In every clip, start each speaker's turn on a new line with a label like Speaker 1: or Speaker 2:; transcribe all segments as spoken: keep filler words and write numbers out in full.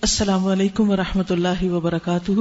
Speaker 1: السلام علیکم ورحمۃ اللہ وبرکاتہ.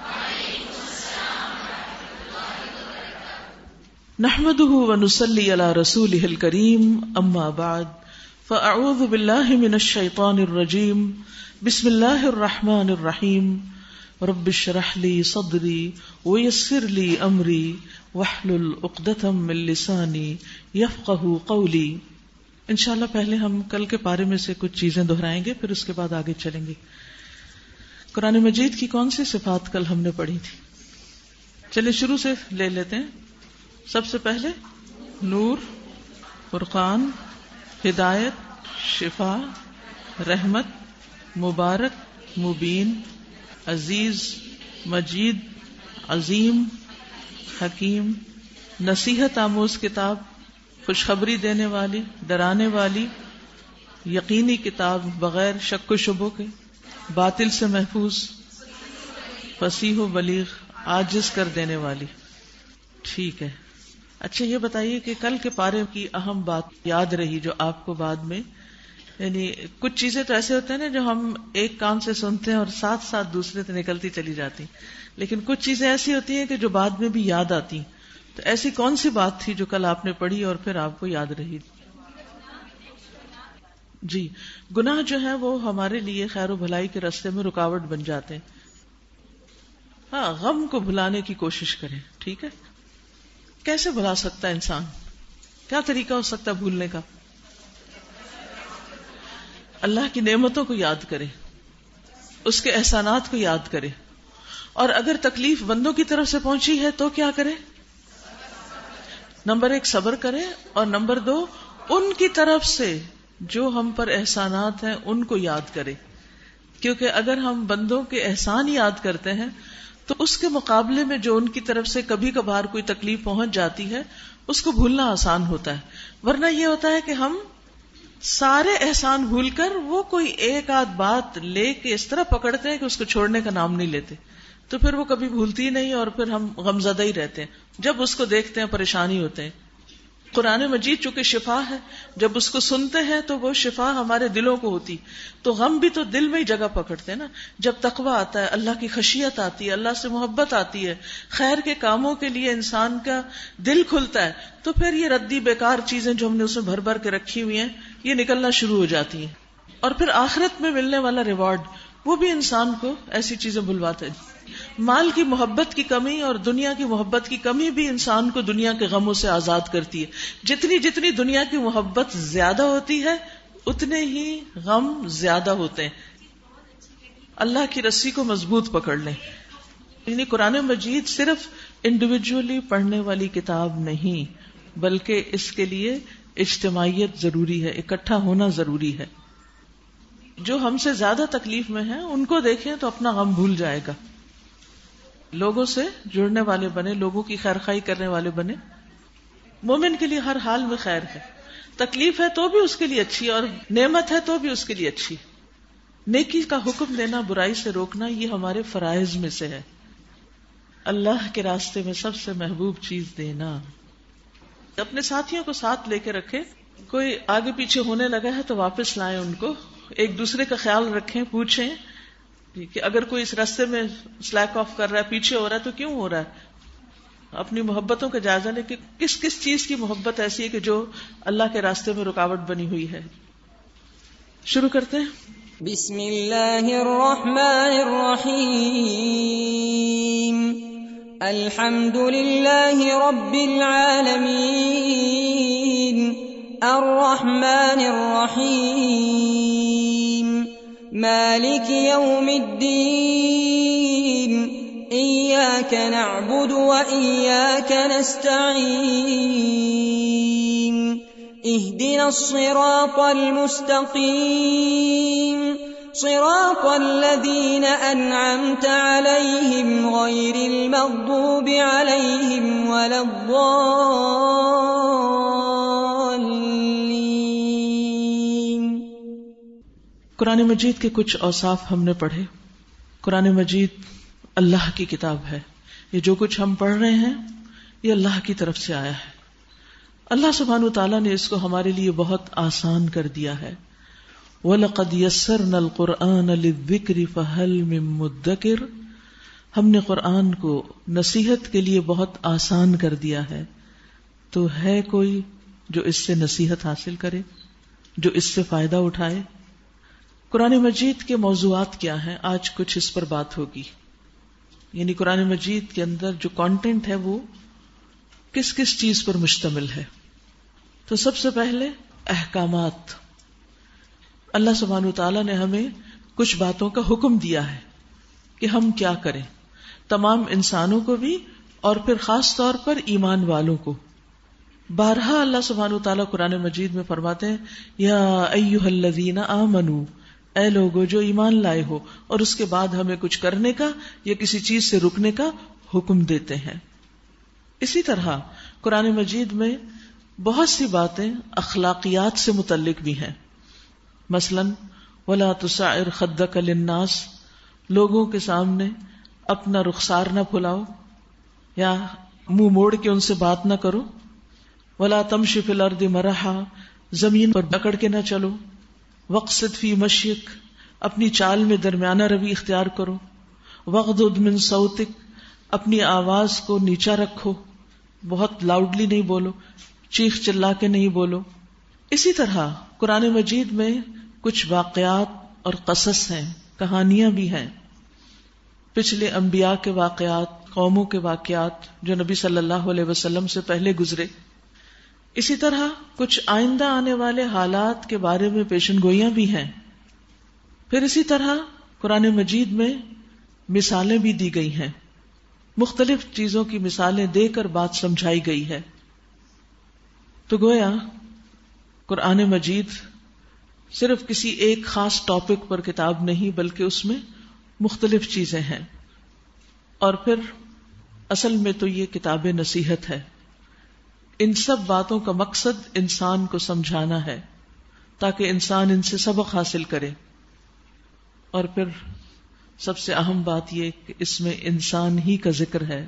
Speaker 1: نحمده ونصلی علی رسوله الکریم اما بعد فاعوذ باللہ من الشیطان الرجیم بسم اللہ الرحمن الرحیم رب اشرح لی صدری ویسر لی امری واحلل عقدۃ من لسانی یفقہوا قولی. انشاءاللہ پہلے ہم کل کے پارے میں سے کچھ چیزیں دہرائیں گے، پھر اس کے بعد آگے چلیں گے. قرآن مجید کی کون سی صفات کل ہم نے پڑھی تھی؟ چلے شروع سے لے لیتے ہیں. سب سے پہلے نور، فرقان، ہدایت، شفا، رحمت، مبارک، مبین، عزیز، مجید، عظیم، حکیم، نصیحت آموز کتاب، خوشخبری دینے والی، ڈرانے والی، یقینی کتاب بغیر شک و شبہ کے، باطل سے محفوظ، فصیح و بلیغ، عاجز کر دینے والی. ٹھیک ہے. اچھا یہ بتائیے کہ کل کے پارے کی اہم بات یاد رہی جو آپ کو بعد میں، یعنی کچھ چیزیں تو ایسے ہوتے ہیں نا جو ہم ایک کان سے سنتے ہیں اور ساتھ ساتھ دوسرے سے نکلتی چلی جاتی، لیکن کچھ چیزیں ایسی ہوتی ہیں کہ جو بعد میں بھی یاد آتی. تو ایسی کون سی بات تھی جو کل آپ نے پڑھی اور پھر آپ کو یاد رہی؟ جی، گناہ جو ہے وہ ہمارے لیے خیر و بھلائی کے راستے میں رکاوٹ بن جاتے ہیں. ہاں، غم کو بھلانے کی کوشش کریں. ٹھیک ہے. کیسے بھلا سکتا ہے انسان؟ کیا طریقہ ہو سکتا ہے بھولنے کا؟ اللہ کی نعمتوں کو یاد کرے، اس کے احسانات کو یاد کرے، اور اگر تکلیف بندوں کی طرف سے پہنچی ہے تو کیا کرے؟ نمبر ایک صبر کرے، اور نمبر دو ان کی طرف سے جو ہم پر احسانات ہیں ان کو یاد کرے. کیونکہ اگر ہم بندوں کے احسان یاد کرتے ہیں تو اس کے مقابلے میں جو ان کی طرف سے کبھی کبھار کوئی تکلیف پہنچ جاتی ہے اس کو بھولنا آسان ہوتا ہے. ورنہ یہ ہوتا ہے کہ ہم سارے احسان بھول کر وہ کوئی ایک آدھ بات لے کے اس طرح پکڑتے ہیں کہ اس کو چھوڑنے کا نام نہیں لیتے، تو پھر وہ کبھی بھولتی نہیں اور پھر ہم غمزدہ ہی رہتے ہیں. جب اس کو دیکھتے ہیں پریشانی ہوتے ہیں. قرآن مجید چونکہ شفا ہے، جب اس کو سنتے ہیں تو وہ شفا ہمارے دلوں کو ہوتی، تو غم بھی تو دل میں ہی جگہ پکڑتے ہیں نا. جب تقویٰ آتا ہے، اللہ کی خشیت آتی ہے، اللہ سے محبت آتی ہے، خیر کے کاموں کے لیے انسان کا دل کھلتا ہے، تو پھر یہ ردی بیکار چیزیں جو ہم نے اس میں بھر بھر کے رکھی ہوئی ہیں یہ نکلنا شروع ہو جاتی ہیں. اور پھر آخرت میں ملنے والا ریوارڈ وہ بھی انسان کو ایسی چیزیں بھلواتا ہے. مال کی محبت کی کمی اور دنیا کی محبت کی کمی بھی انسان کو دنیا کے غموں سے آزاد کرتی ہے. جتنی جتنی دنیا کی محبت زیادہ ہوتی ہے اتنے ہی غم زیادہ ہوتے ہیں. اللہ کی رسی کو مضبوط پکڑ لیں. یعنی قرآن مجید صرف انڈیویجولی پڑھنے والی کتاب نہیں، بلکہ اس کے لیے اجتماعیت ضروری ہے، اکٹھا ہونا ضروری ہے. جو ہم سے زیادہ تکلیف میں ہیں ان کو دیکھیں تو اپنا غم بھول جائے گا. لوگوں سے جڑنے والے بنے، لوگوں کی خیر خواہی کرنے والے بنے. مومن کے لیے ہر حال میں خیر ہے. تکلیف ہے تو بھی اس کے لیے اچھی، اور نعمت ہے تو بھی اس کے لیے اچھی. نیکی کا حکم دینا، برائی سے روکنا، یہ ہمارے فرائض میں سے ہے. اللہ کے راستے میں سب سے محبوب چیز دینا. اپنے ساتھیوں کو ساتھ لے کے رکھے. کوئی آگے پیچھے ہونے لگا ہے تو واپس لائیں ان کو. ایک دوسرے کا خیال رکھیں، پوچھیں کہ اگر کوئی اس راستے میں سلیک آف کر رہا ہے، پیچھے ہو رہا ہے تو کیوں ہو رہا ہے. اپنی محبتوں کا جائزہ لیں کہ کس کس چیز کی محبت ایسی ہے کہ جو اللہ کے راستے میں رکاوٹ بنی ہوئی ہے. شروع کرتے ہیں.
Speaker 2: بسم اللہ الرحمن الرحیم. الحمد للہ رب العالمین، الرحمن الرحیم، مالک یوم الدین، ایاک نعبد وإیاک نستعین، اہدنا الصراط المستقیم، صراط الذین انعمت علیہم غیر المغضوب علیہم ولا الضالین.
Speaker 1: قرآن مجید کے کچھ اوصاف ہم نے پڑھے. قرآن مجید اللہ کی کتاب ہے. یہ جو کچھ ہم پڑھ رہے ہیں یہ اللہ کی طرف سے آیا ہے. اللہ سبحانہ وتعالیٰ نے اس کو ہمارے لیے بہت آسان کر دیا ہے. وَلَقَدْ يَسَّرْنَا الْقُرْآنَ لِلذِّكْرِ فَهَلْ مِن مُدَّكِرٍ، ہم نے قرآن کو نصیحت کے لیے بہت آسان کر دیا ہے، تو ہے کوئی جو اس سے نصیحت حاصل کرے، جو اس سے فائدہ اٹھائے؟ قرآن مجید کے موضوعات کیا ہیں؟ آج کچھ اس پر بات ہوگی، یعنی قرآن مجید کے اندر جو کانٹینٹ ہے وہ کس کس چیز پر مشتمل ہے۔ تو سب سے پہلے احکامات، اللہ سبحانہ وتعالی نے ہمیں کچھ باتوں کا حکم دیا ہے کہ ہم کیا کریں، تمام انسانوں کو بھی اور پھر خاص طور پر ایمان والوں کو۔ بارہا اللہ سبحانہ وتعالی قرآن مجید میں فرماتے ہیں یا ایھا الذین آمنو، اے لوگو جو ایمان لائے ہو، اور اس کے بعد ہمیں کچھ کرنے کا یا کسی چیز سے رکنے کا حکم دیتے ہیں۔ اسی طرح قرآن مجید میں بہت سی باتیں اخلاقیات سے متعلق بھی ہیں، مثلا وَلَا تُسَعِّرْ خَدَّكَ لِلنَّاسِ، لوگوں کے سامنے اپنا رخسار نہ پھلاؤ یا منہ موڑ کے ان سے بات نہ کرو، وَلَا تَمْشِ فِي الْأَرْضِ مَرَحًا، زمین پر اکڑ کے نہ چلو، وَاقْصِدْ فِي مَشْيِكَ، اپنی چال میں درمیانہ روی اختیار کرو، وَاغْضُضْ مِن صَوْتِكَ، اپنی آواز کو نیچا رکھو، بہت لاؤڈلی نہیں بولو، چیخ چلا کے نہیں بولو۔ اسی طرح قرآن مجید میں کچھ واقعات اور قصص ہیں، کہانیاں بھی ہیں، پچھلے انبیاء کے واقعات، قوموں کے واقعات جو نبی صلی اللہ علیہ وسلم سے پہلے گزرے۔ اسی طرح کچھ آئندہ آنے والے حالات کے بارے میں پیشن گوئیاں بھی ہیں۔ پھر اسی طرح قرآن مجید میں مثالیں بھی دی گئی ہیں، مختلف چیزوں کی مثالیں دے کر بات سمجھائی گئی ہے۔ تو گویا قرآن مجید صرف کسی ایک خاص ٹاپک پر کتاب نہیں، بلکہ اس میں مختلف چیزیں ہیں، اور پھر اصل میں تو یہ کتاب نصیحت ہے۔ ان سب باتوں کا مقصد انسان کو سمجھانا ہے تاکہ انسان ان سے سبق حاصل کرے، اور پھر سب سے اہم بات یہ کہ اس میں انسان ہی کا ذکر ہے۔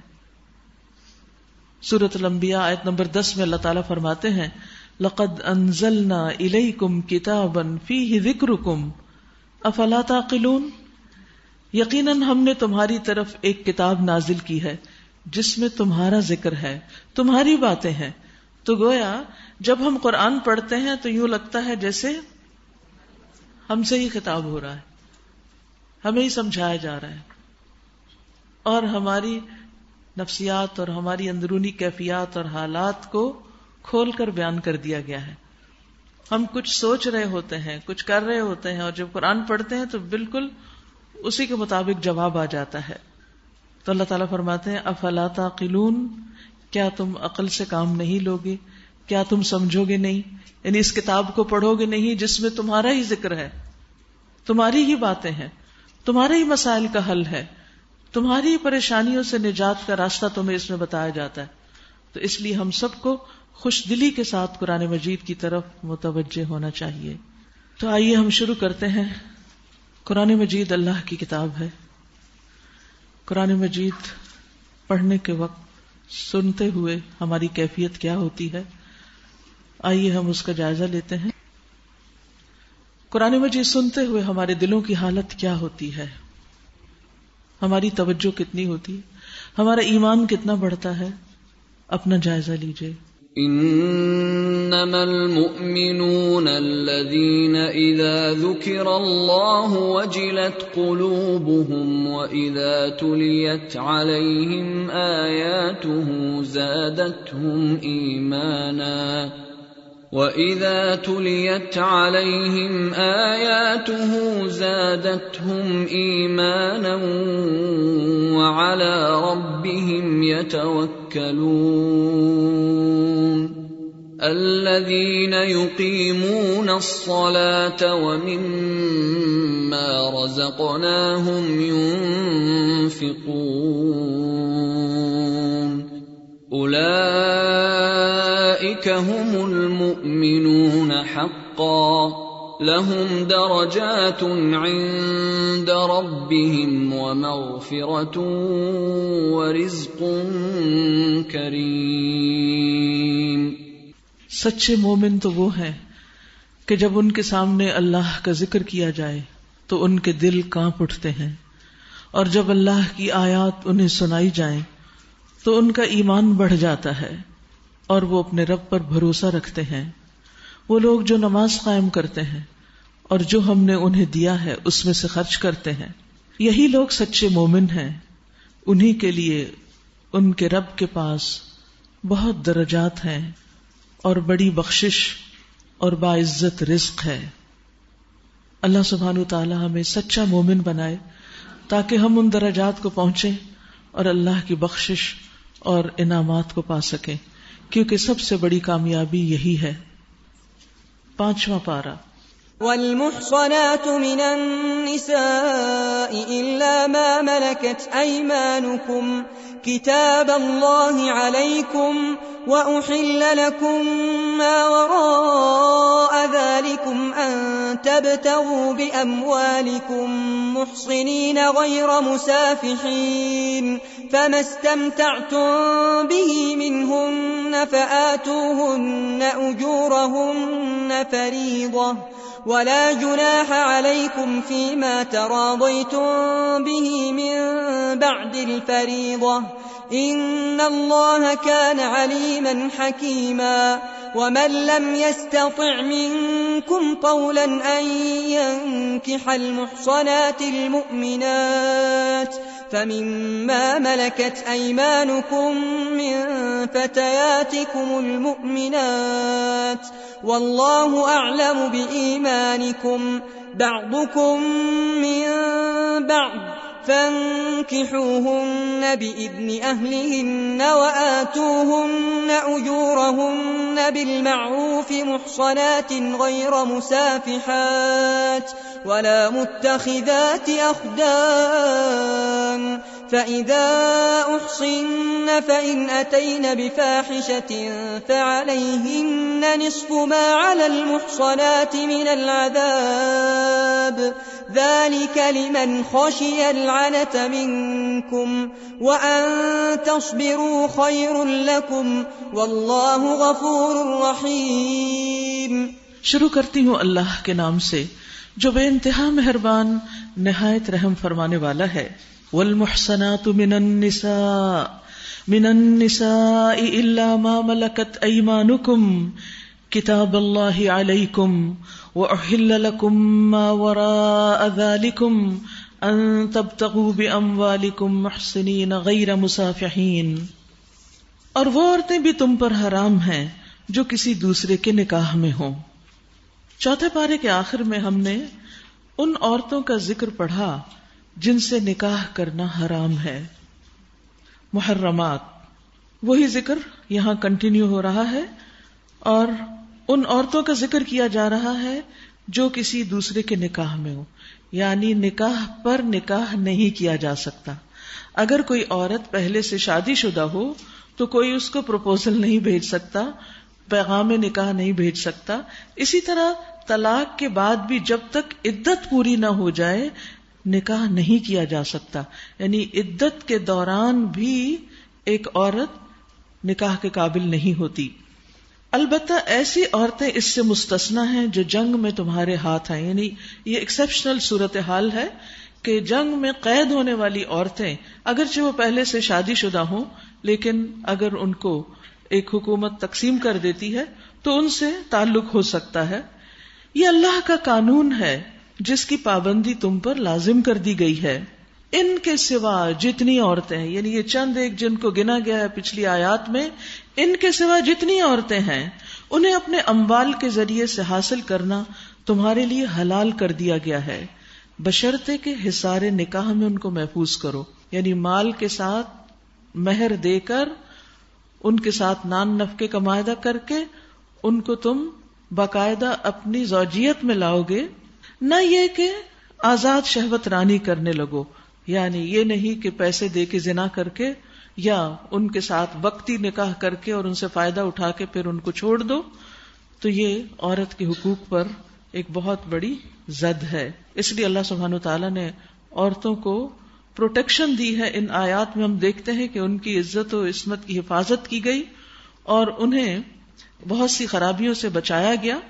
Speaker 1: سورۃ الانبیاء آیت نمبر دس میں اللہ تعالیٰ فرماتے ہیں لَقَدْ أَنزَلْنَا إِلَيْكُمْ كِتَابًا فِيهِ ذِكْرُكُمْ أَفَلَا تَعْقِلُونَ، یقیناً ہم نے تمہاری طرف ایک کتاب نازل کی ہے جس میں تمہارا ذکر ہے، تمہاری باتیں ہیں۔ تو گویا جب ہم قرآن پڑھتے ہیں تو یوں لگتا ہے جیسے ہم سے ہی خطاب ہو رہا ہے، ہمیں ہی سمجھایا جا رہا ہے، اور ہماری نفسیات اور ہماری اندرونی کیفیات اور حالات کو کھول کر بیان کر دیا گیا ہے۔ ہم کچھ سوچ رہے ہوتے ہیں، کچھ کر رہے ہوتے ہیں، اور جب قرآن پڑھتے ہیں تو بالکل اسی کے مطابق جواب آ جاتا ہے۔ تو اللہ تعالیٰ فرماتے ہیں افلا تعقلون، کیا تم عقل سے کام نہیں لوگے، کیا تم سمجھو گے نہیں، یعنی اس کتاب کو پڑھو گے نہیں جس میں تمہارا ہی ذکر ہے، تمہاری ہی باتیں ہیں، تمہارے ہی مسائل کا حل ہے، تمہاری پریشانیوں سے نجات کا راستہ تمہیں اس میں بتایا جاتا ہے۔ تو اس لیے ہم سب کو خوش دلی کے ساتھ قرآن مجید کی طرف متوجہ ہونا چاہیے۔ تو آئیے ہم شروع کرتے ہیں۔ قرآن مجید اللہ کی کتاب ہے۔ قرآن مجید پڑھنے کے وقت سنتے ہوئے ہماری کیفیت کیا ہوتی ہے، آئیے ہم اس کا جائزہ لیتے ہیں۔ قرآن مجید سنتے ہوئے ہمارے دلوں کی حالت کیا ہوتی ہے، ہماری توجہ کتنی ہوتی ہے، ہمارا ایمان کتنا بڑھتا ہے، اپنا جائزہ لیجئے۔
Speaker 2: انما المؤمنون الذين اذا ذكر الله وجلت قلوبهم واذا تليت عليهم اياته زادتهم ايمانا وَإِذَا تُلِيَتْ عَلَيْهِمْ آيَاتُهُ زَادَتْهُمْ إِيمَانًا وَعَلَى رَبِّهِمْ يَتَوَكَّلُونَ الَّذِينَ يُقِيمُونَ الصَّلَاةَ وَمِمَّا رَزَقْنَاهُمْ يُنْفِقُونَ أولئك هم المؤمنون حقا لهم درجات عند ربهم ومغفرة ورزق کریم۔
Speaker 1: سچے مومن تو وہ ہیں کہ جب ان کے سامنے اللہ کا ذکر کیا جائے تو ان کے دل کانپ اٹھتے ہیں، اور جب اللہ کی آیات انہیں سنائی جائیں تو ان کا ایمان بڑھ جاتا ہے اور وہ اپنے رب پر بھروسہ رکھتے ہیں۔ وہ لوگ جو نماز قائم کرتے ہیں اور جو ہم نے انہیں دیا ہے اس میں سے خرچ کرتے ہیں، یہی لوگ سچے مومن ہیں۔ انہی کے لیے ان کے رب کے پاس بہت درجات ہیں اور بڑی بخشش اور باعزت رزق ہے۔ اللہ سبحانہ وتعالی ہمیں سچا مومن بنائے تاکہ ہم ان درجات کو پہنچیں اور اللہ کی بخشش اور انعامات کو پا سکیں، کیونکہ سب سے بڑی کامیابی یہی ہے۔ پانچواں پارہ،
Speaker 3: والمحصنات من النساء إلا ما ملكت أيمانكم كتاب الله عليكم وأحل لكم ما وراء ذلكم أن تبتغوا بأموالكم محصنين غير مسافحين فما استمتعتم به منهن فآتوهن أجورهن فريضة ولا جناح عليكم فيما تراضيتم به من بعد الفريضة إن الله كان عليما حكيما ومن لم يستطع منكم طولا أن ينكح المحصنات المؤمنات فمما ملكت أيمانكم من فتياتكم المؤمنات والله أعلم بإيمانكم بعضكم من بعض فانكحوهن بإذن أهلهن وآتوهن أجورهن بالمعروف محصنات غير مسافحات ولا متخذات أخدان فإذا أحصن فإن أتين بفاحشة فعليهن نصف ما على المحصنات من العذاب ذلك لمن خشي العنة منكم وأن تصبروا خير لكم والله غفور رحيم۔
Speaker 1: شروع کرتی ہوں اللہ کے نام سے جو بے انتہا مہربان نہایت رحم فرمانے والا ہے۔ والمحصنات من النساء من النساء إلا ما ملكت أيمانكم كتاب الله عليكم وأحل لكم ما وراء ذلكم أن تبتغوا بأموالكم محصنين غير مسافحين، اور وہ عورتیں بھی تم پر حرام ہیں جو کسی دوسرے کے نکاح میں ہوں۔ چوتھے پارے کے آخر میں ہم نے ان عورتوں کا ذکر پڑھا جن سے نکاح کرنا حرام ہے، محرمات، وہی ذکر یہاں کنٹینیو ہو رہا ہے، اور ان عورتوں کا ذکر کیا جا رہا ہے جو کسی دوسرے کے نکاح میں ہو، یعنی نکاح پر نکاح نہیں کیا جا سکتا۔ اگر کوئی عورت پہلے سے شادی شدہ ہو تو کوئی اس کو پروپوزل نہیں بھیج سکتا، پیغام نکاح نہیں بھیج سکتا۔ اسی طرح طلاق کے بعد بھی جب تک عدت پوری نہ ہو جائے نکاح نہیں کیا جا سکتا، یعنی عدت کے دوران بھی ایک عورت نکاح کے قابل نہیں ہوتی۔ البتہ ایسی عورتیں اس سے مستثنا ہیں جو جنگ میں تمہارے ہاتھ آئیں، یعنی یہ ایکسیپشنل صورتحال ہے کہ جنگ میں قید ہونے والی عورتیں اگرچہ وہ پہلے سے شادی شدہ ہوں لیکن اگر ان کو ایک حکومت تقسیم کر دیتی ہے تو ان سے تعلق ہو سکتا ہے۔ یہ اللہ کا قانون ہے جس کی پابندی تم پر لازم کر دی گئی ہے۔ ان کے سوا جتنی عورتیں ہیں، یعنی یہ چند ایک جن کو گنا گیا ہے پچھلی آیات میں، ان کے سوا جتنی عورتیں ہیں انہیں اپنے اموال کے ذریعے سے حاصل کرنا تمہارے لیے حلال کر دیا گیا ہے، بشرطے کہ حصار نکاح میں ان کو محفوظ کرو، یعنی مال کے ساتھ مہر دے کر ان کے ساتھ نان نفقے کا معاہدہ کر کے ان کو تم باقاعدہ اپنی زوجیت میں لاؤ گے، نہ یہ کہ آزاد شہوت رانی کرنے لگو، یعنی یہ نہیں کہ پیسے دے کے زنا کر کے یا ان کے ساتھ وقتی نکاح کر کے اور ان سے فائدہ اٹھا کے پھر ان کو چھوڑ دو، تو یہ عورت کے حقوق پر ایک بہت بڑی زد ہے۔ اس لیے اللہ سبحانہ وتعالیٰ نے عورتوں کو پروٹیکشن دی ہے۔ ان آیات میں ہم دیکھتے ہیں کہ ان کی عزت و عصمت کی حفاظت کی گئی اور انہیں بہت سی خرابیوں سے بچایا گیا،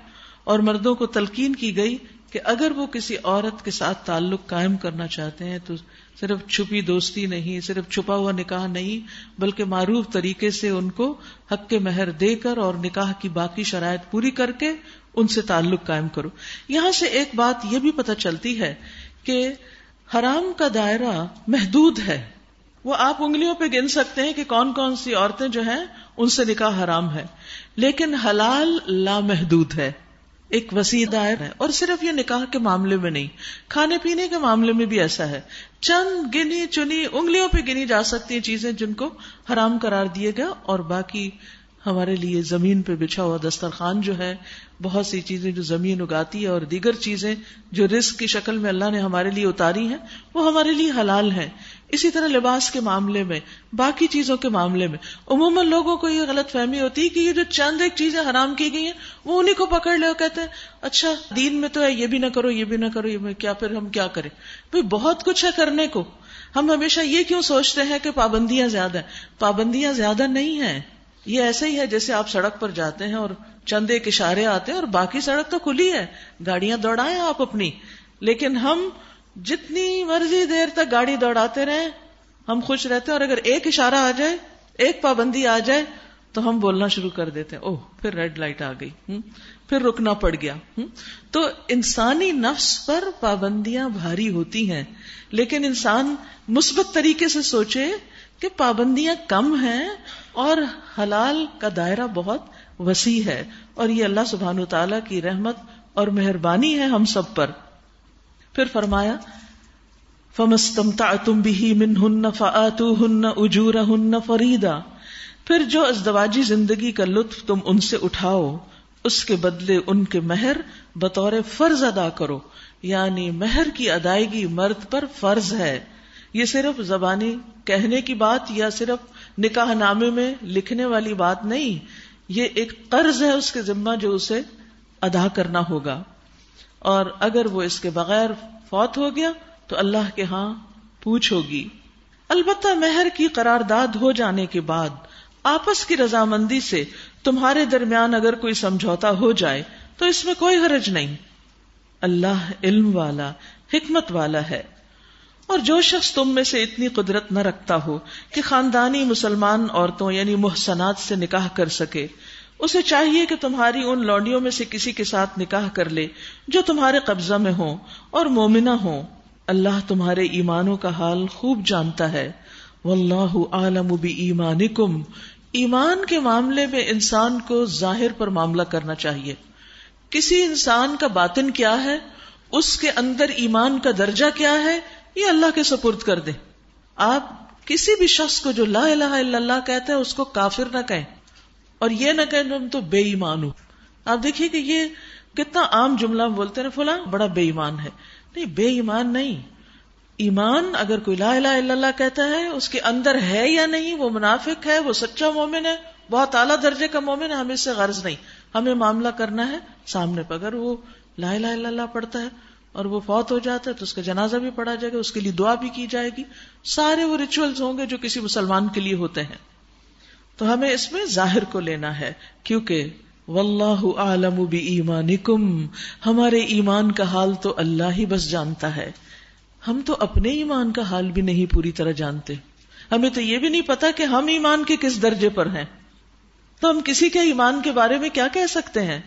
Speaker 1: اور مردوں کو تلقین کی گئی کہ اگر وہ کسی عورت کے ساتھ تعلق قائم کرنا چاہتے ہیں تو صرف چھپی دوستی نہیں، صرف چھپا ہوا نکاح نہیں، بلکہ معروف طریقے سے ان کو حق کے مہر دے کر اور نکاح کی باقی شرائط پوری کر کے ان سے تعلق قائم کرو. یہاں سے ایک بات یہ بھی پتہ چلتی ہے کہ حرام کا دائرہ محدود ہے. وہ آپ انگلیوں پہ گن سکتے ہیں کہ کون کون سی عورتیں جو ہیں ان سے نکاح حرام ہے، لیکن حلال لامحدود ہے، ایک وسیع دائرہ ہے. اور صرف یہ نکاح کے معاملے میں نہیں، کھانے پینے کے معاملے میں بھی ایسا ہے. چند گنی چنی انگلیوں پہ گنی جا سکتی ہیں چیزیں جن کو حرام قرار دیے گا، اور باقی ہمارے لیے زمین پہ بچھا ہوا دسترخوان جو ہے، بہت سی چیزیں جو زمین اگاتی ہے اور دیگر چیزیں جو رزق کی شکل میں اللہ نے ہمارے لیے اتاری ہیں وہ ہمارے لیے حلال ہیں. اسی طرح لباس کے معاملے میں، باقی چیزوں کے معاملے میں عموماً لوگوں کو یہ غلط فہمی ہوتی ہے کہ یہ جو چند ایک چیزیں حرام کی گئی ہیں وہ انہیں کو پکڑ لے اور کہتے ہیں اچھا دین میں تو ہے یہ بھی نہ کرو یہ بھی نہ کرو، یہ کیا پھر ہم کیا کریں؟ بھئی بہت کچھ ہے کرنے کو. ہم ہمیشہ یہ کیوں سوچتے ہیں کہ پابندیاں زیادہ ہیں؟ پابندیاں زیادہ نہیں ہیں. یہ ایسا ہی ہے جیسے آپ سڑک پر جاتے ہیں اور چند ایک اشارے آتے ہیں اور باقی سڑک تو کھلی ہے، گاڑیاں دوڑائیں آپ اپنی، لیکن ہم جتنی مرضی دیر تک گاڑی دوڑاتے رہیں ہم خوش رہتے ہیں، اور اگر ایک اشارہ آ جائے، ایک پابندی آ جائے تو ہم بولنا شروع کر دیتے ہیں اوہ پھر ریڈ لائٹ آ گئی، پھر رکنا پڑ گیا. تو انسانی نفس پر پابندیاں بھاری ہوتی ہیں، لیکن انسان مثبت طریقے سے سوچے کہ پابندیاں کم ہیں اور حلال کا دائرہ بہت وسیع ہے، اور یہ اللہ سبحانہ وتعالی کی رحمت اور مہربانی ہے ہم سب پر. پھر فرمایا فَمَسْتَمْتَعْتُمْ بِهِ مِنْهُنَّ فَآتُوهُنَّ أُجُورَهُنَّ فَرِيضًا، پھر جو ازدواجی زندگی کا لطف تم ان سے اٹھاؤ اس کے بدلے ان کے مہر بطور فرض ادا کرو. یعنی مہر کی ادائیگی مرد پر فرض ہے. یہ صرف زبانی کہنے کی بات یا صرف نکاح نامے میں لکھنے والی بات نہیں، یہ ایک قرض ہے اس کے ذمہ جو اسے ادا کرنا ہوگا، اور اگر وہ اس کے بغیر فوت ہو گیا تو اللہ کے ہاں پوچھ ہوگی. البتہ مہر کی قرارداد ہو جانے کے بعد آپس کی رضامندی سے تمہارے درمیان اگر کوئی سمجھوتا ہو جائے تو اس میں کوئی حرج نہیں. اللہ علم والا حکمت والا ہے. اور جو شخص تم میں سے اتنی قدرت نہ رکھتا ہو کہ خاندانی مسلمان عورتوں یعنی محسنات سے نکاح کر سکے، اسے چاہیے کہ تمہاری ان لونڈیوں میں سے کسی کے ساتھ نکاح کر لے جو تمہارے قبضہ میں ہوں اور مومنہ ہوں. اللہ تمہارے ایمانوں کا حال خوب جانتا ہے. واللہ اعلم بایمانکم، ایمان کے معاملے میں انسان کو ظاہر پر معاملہ کرنا چاہیے. کسی انسان کا باطن کیا ہے، اس کے اندر ایمان کا درجہ کیا ہے، یہ اللہ کے سپرد کر دیں. آپ کسی بھی شخص کو جو لا الہ الا اللہ کہتا ہے اس کو کافر نہ کہیں، اور یہ نہ کہیں تم تو بے ایمان ہو. آپ دیکھیے کہ یہ کتنا عام جملہ بولتے ہیں، فلاں بڑا بے ایمان ہے. نہیں، بے ایمان نہیں. ایمان اگر کوئی لا الہ الا اللہ کہتا ہے اس کے اندر ہے یا نہیں، وہ منافق ہے، وہ سچا مومن ہے، بہت اعلیٰ درجے کا مومن ہے، ہمیں اس سے غرض نہیں. ہمیں معاملہ کرنا ہے سامنے پر. اگر وہ لا الہ الا اللہ پڑھتا ہے اور وہ فوت ہو جاتا ہے تو اس کا جنازہ بھی پڑھا جائے گا، اس کے لیے دعا بھی کی جائے گی، سارے وہ ریچولز ہوں گے جو کسی مسلمان کے لیے ہوتے ہیں. تو ہمیں اس میں ظاہر کو لینا ہے، کیونکہ واللہ اعلم بایمانکم، ہمارے ایمان کا حال تو اللہ ہی بس جانتا ہے. ہم تو اپنے ایمان کا حال بھی نہیں پوری طرح جانتے. ہمیں تو یہ بھی نہیں پتا کہ ہم ایمان کے کس درجے پر ہیں، تو ہم کسی کے ایمان کے بارے میں کیا کہہ سکتے ہیں.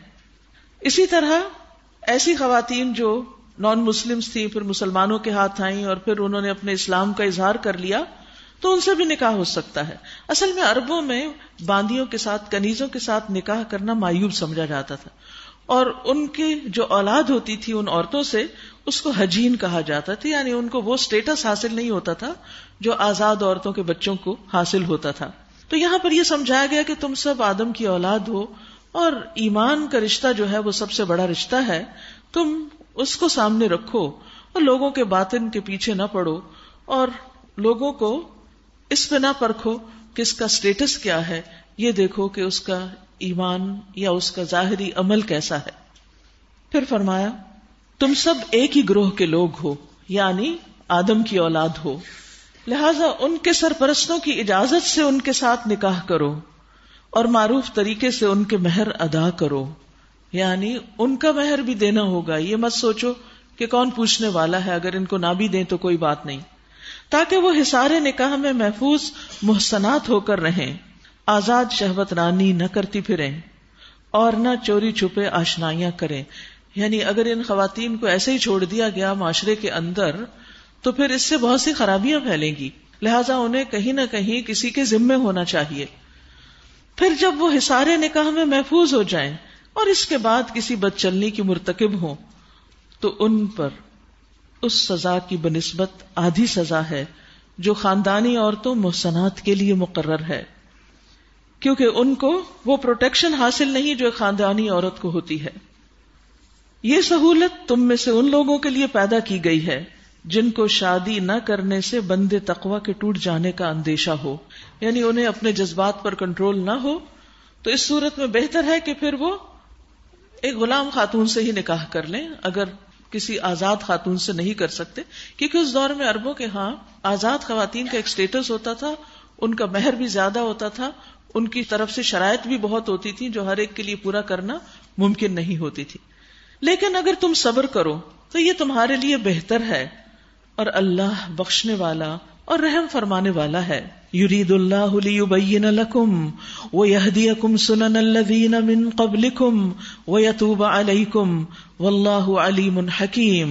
Speaker 1: اسی طرح ایسی خواتین جو نان مسلمز تھی، پھر مسلمانوں کے ہاتھ آئیں اور پھر انہوں نے اپنے اسلام کا اظہار کر لیا، تو ان سے بھی نکاح ہو سکتا ہے. اصل میں عربوں میں باندیوں کے ساتھ، کنیزوں کے ساتھ نکاح کرنا معیوب سمجھا جاتا تھا، اور ان کی جو اولاد ہوتی تھی ان عورتوں سے اس کو حجین کہا جاتا تھا. یعنی ان کو وہ سٹیٹس حاصل نہیں ہوتا تھا جو آزاد عورتوں کے بچوں کو حاصل ہوتا تھا. تو یہاں پر یہ سمجھایا گیا کہ تم سب آدم کی اولاد ہو، اور ایمان کا رشتہ جو ہے وہ سب سے بڑا رشتہ ہے. تم اس کو سامنے رکھو اور لوگوں کے باطن کے پیچھے نہ پڑو، اور لوگوں کو اس پہ نہ پرکھو کہ اس کا سٹیٹس کیا ہے، یہ دیکھو کہ اس کا ایمان یا اس کا ظاہری عمل کیسا ہے. پھر فرمایا تم سب ایک ہی گروہ کے لوگ ہو، یعنی آدم کی اولاد ہو، لہذا ان کے سرپرستوں کی اجازت سے ان کے ساتھ نکاح کرو اور معروف طریقے سے ان کے مہر ادا کرو. یعنی ان کا مہر بھی دینا ہوگا. یہ مت سوچو کہ کون پوچھنے والا ہے، اگر ان کو نہ بھی دیں تو کوئی بات نہیں. تاکہ وہ حصار نکاح میں محفوظ محسنات ہو کر رہیں، آزاد شہوت رانی نہ کرتی پھریں اور نہ چوری چھپے آشنائیاں کریں. یعنی اگر ان خواتین کو ایسے ہی چھوڑ دیا گیا معاشرے کے اندر تو پھر اس سے بہت سی خرابیاں پھیلیں گی. لہٰذا انہیں کہیں نہ کہیں کسی کے ذمے ہونا چاہیے. پھر جب وہ حصار نکاح میں محفوظ ہو جائیں اور اس کے بعد کسی بدچلنی کی مرتکب ہوں تو ان پر اس سزا کی بنسبت آدھی سزا ہے جو خاندانی عورتوں محسنات کے لیے مقرر ہے، کیونکہ ان کو وہ پروٹیکشن حاصل نہیں جو ایک خاندانی عورت کو ہوتی ہے. یہ سہولت تم میں سے ان لوگوں کے لیے پیدا کی گئی ہے جن کو شادی نہ کرنے سے بندے تقوی کے ٹوٹ جانے کا اندیشہ ہو، یعنی انہیں اپنے جذبات پر کنٹرول نہ ہو. تو اس صورت میں بہتر ہے کہ پھر وہ ایک غلام خاتون سے ہی نکاح کر لیں اگر کسی آزاد خاتون سے نہیں کر سکتے، کیونکہ اس دور میں عربوں کے ہاں آزاد خواتین کا ایک سٹیٹس ہوتا تھا، ان کا مہر بھی زیادہ ہوتا تھا، ان کی طرف سے شرائط بھی بہت ہوتی تھی جو ہر ایک کے لیے پورا کرنا ممکن نہیں ہوتی تھی. لیکن اگر تم صبر کرو تو یہ تمہارے لیے بہتر ہے، اور اللہ بخشنے والا اور رحم فرمانے والا ہے. یرید اللہ لیبین لکم ویہدیکم سنن الذین من قبلکم ویتوب علیکم واللہ علیم حکیم.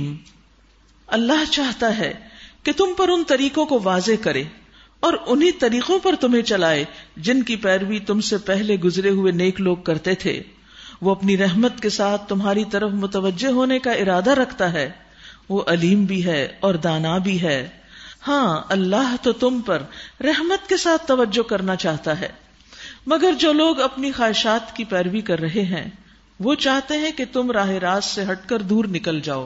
Speaker 1: اللہ چاہتا ہے کہ تم پر ان طریقوں کو واضح کرے اور انہی طریقوں پر تمہیں چلائے جن کی پیروی تم سے پہلے گزرے ہوئے نیک لوگ کرتے تھے. وہ اپنی رحمت کے ساتھ تمہاری طرف متوجہ ہونے کا ارادہ رکھتا ہے، وہ علیم بھی ہے اور دانا بھی ہے. ہاں اللہ تو تم پر رحمت کے ساتھ توجہ کرنا چاہتا ہے، مگر جو لوگ اپنی خواہشات کی پیروی کر رہے ہیں وہ چاہتے ہیں کہ تم راہ راست سے ہٹ کر دور نکل جاؤ.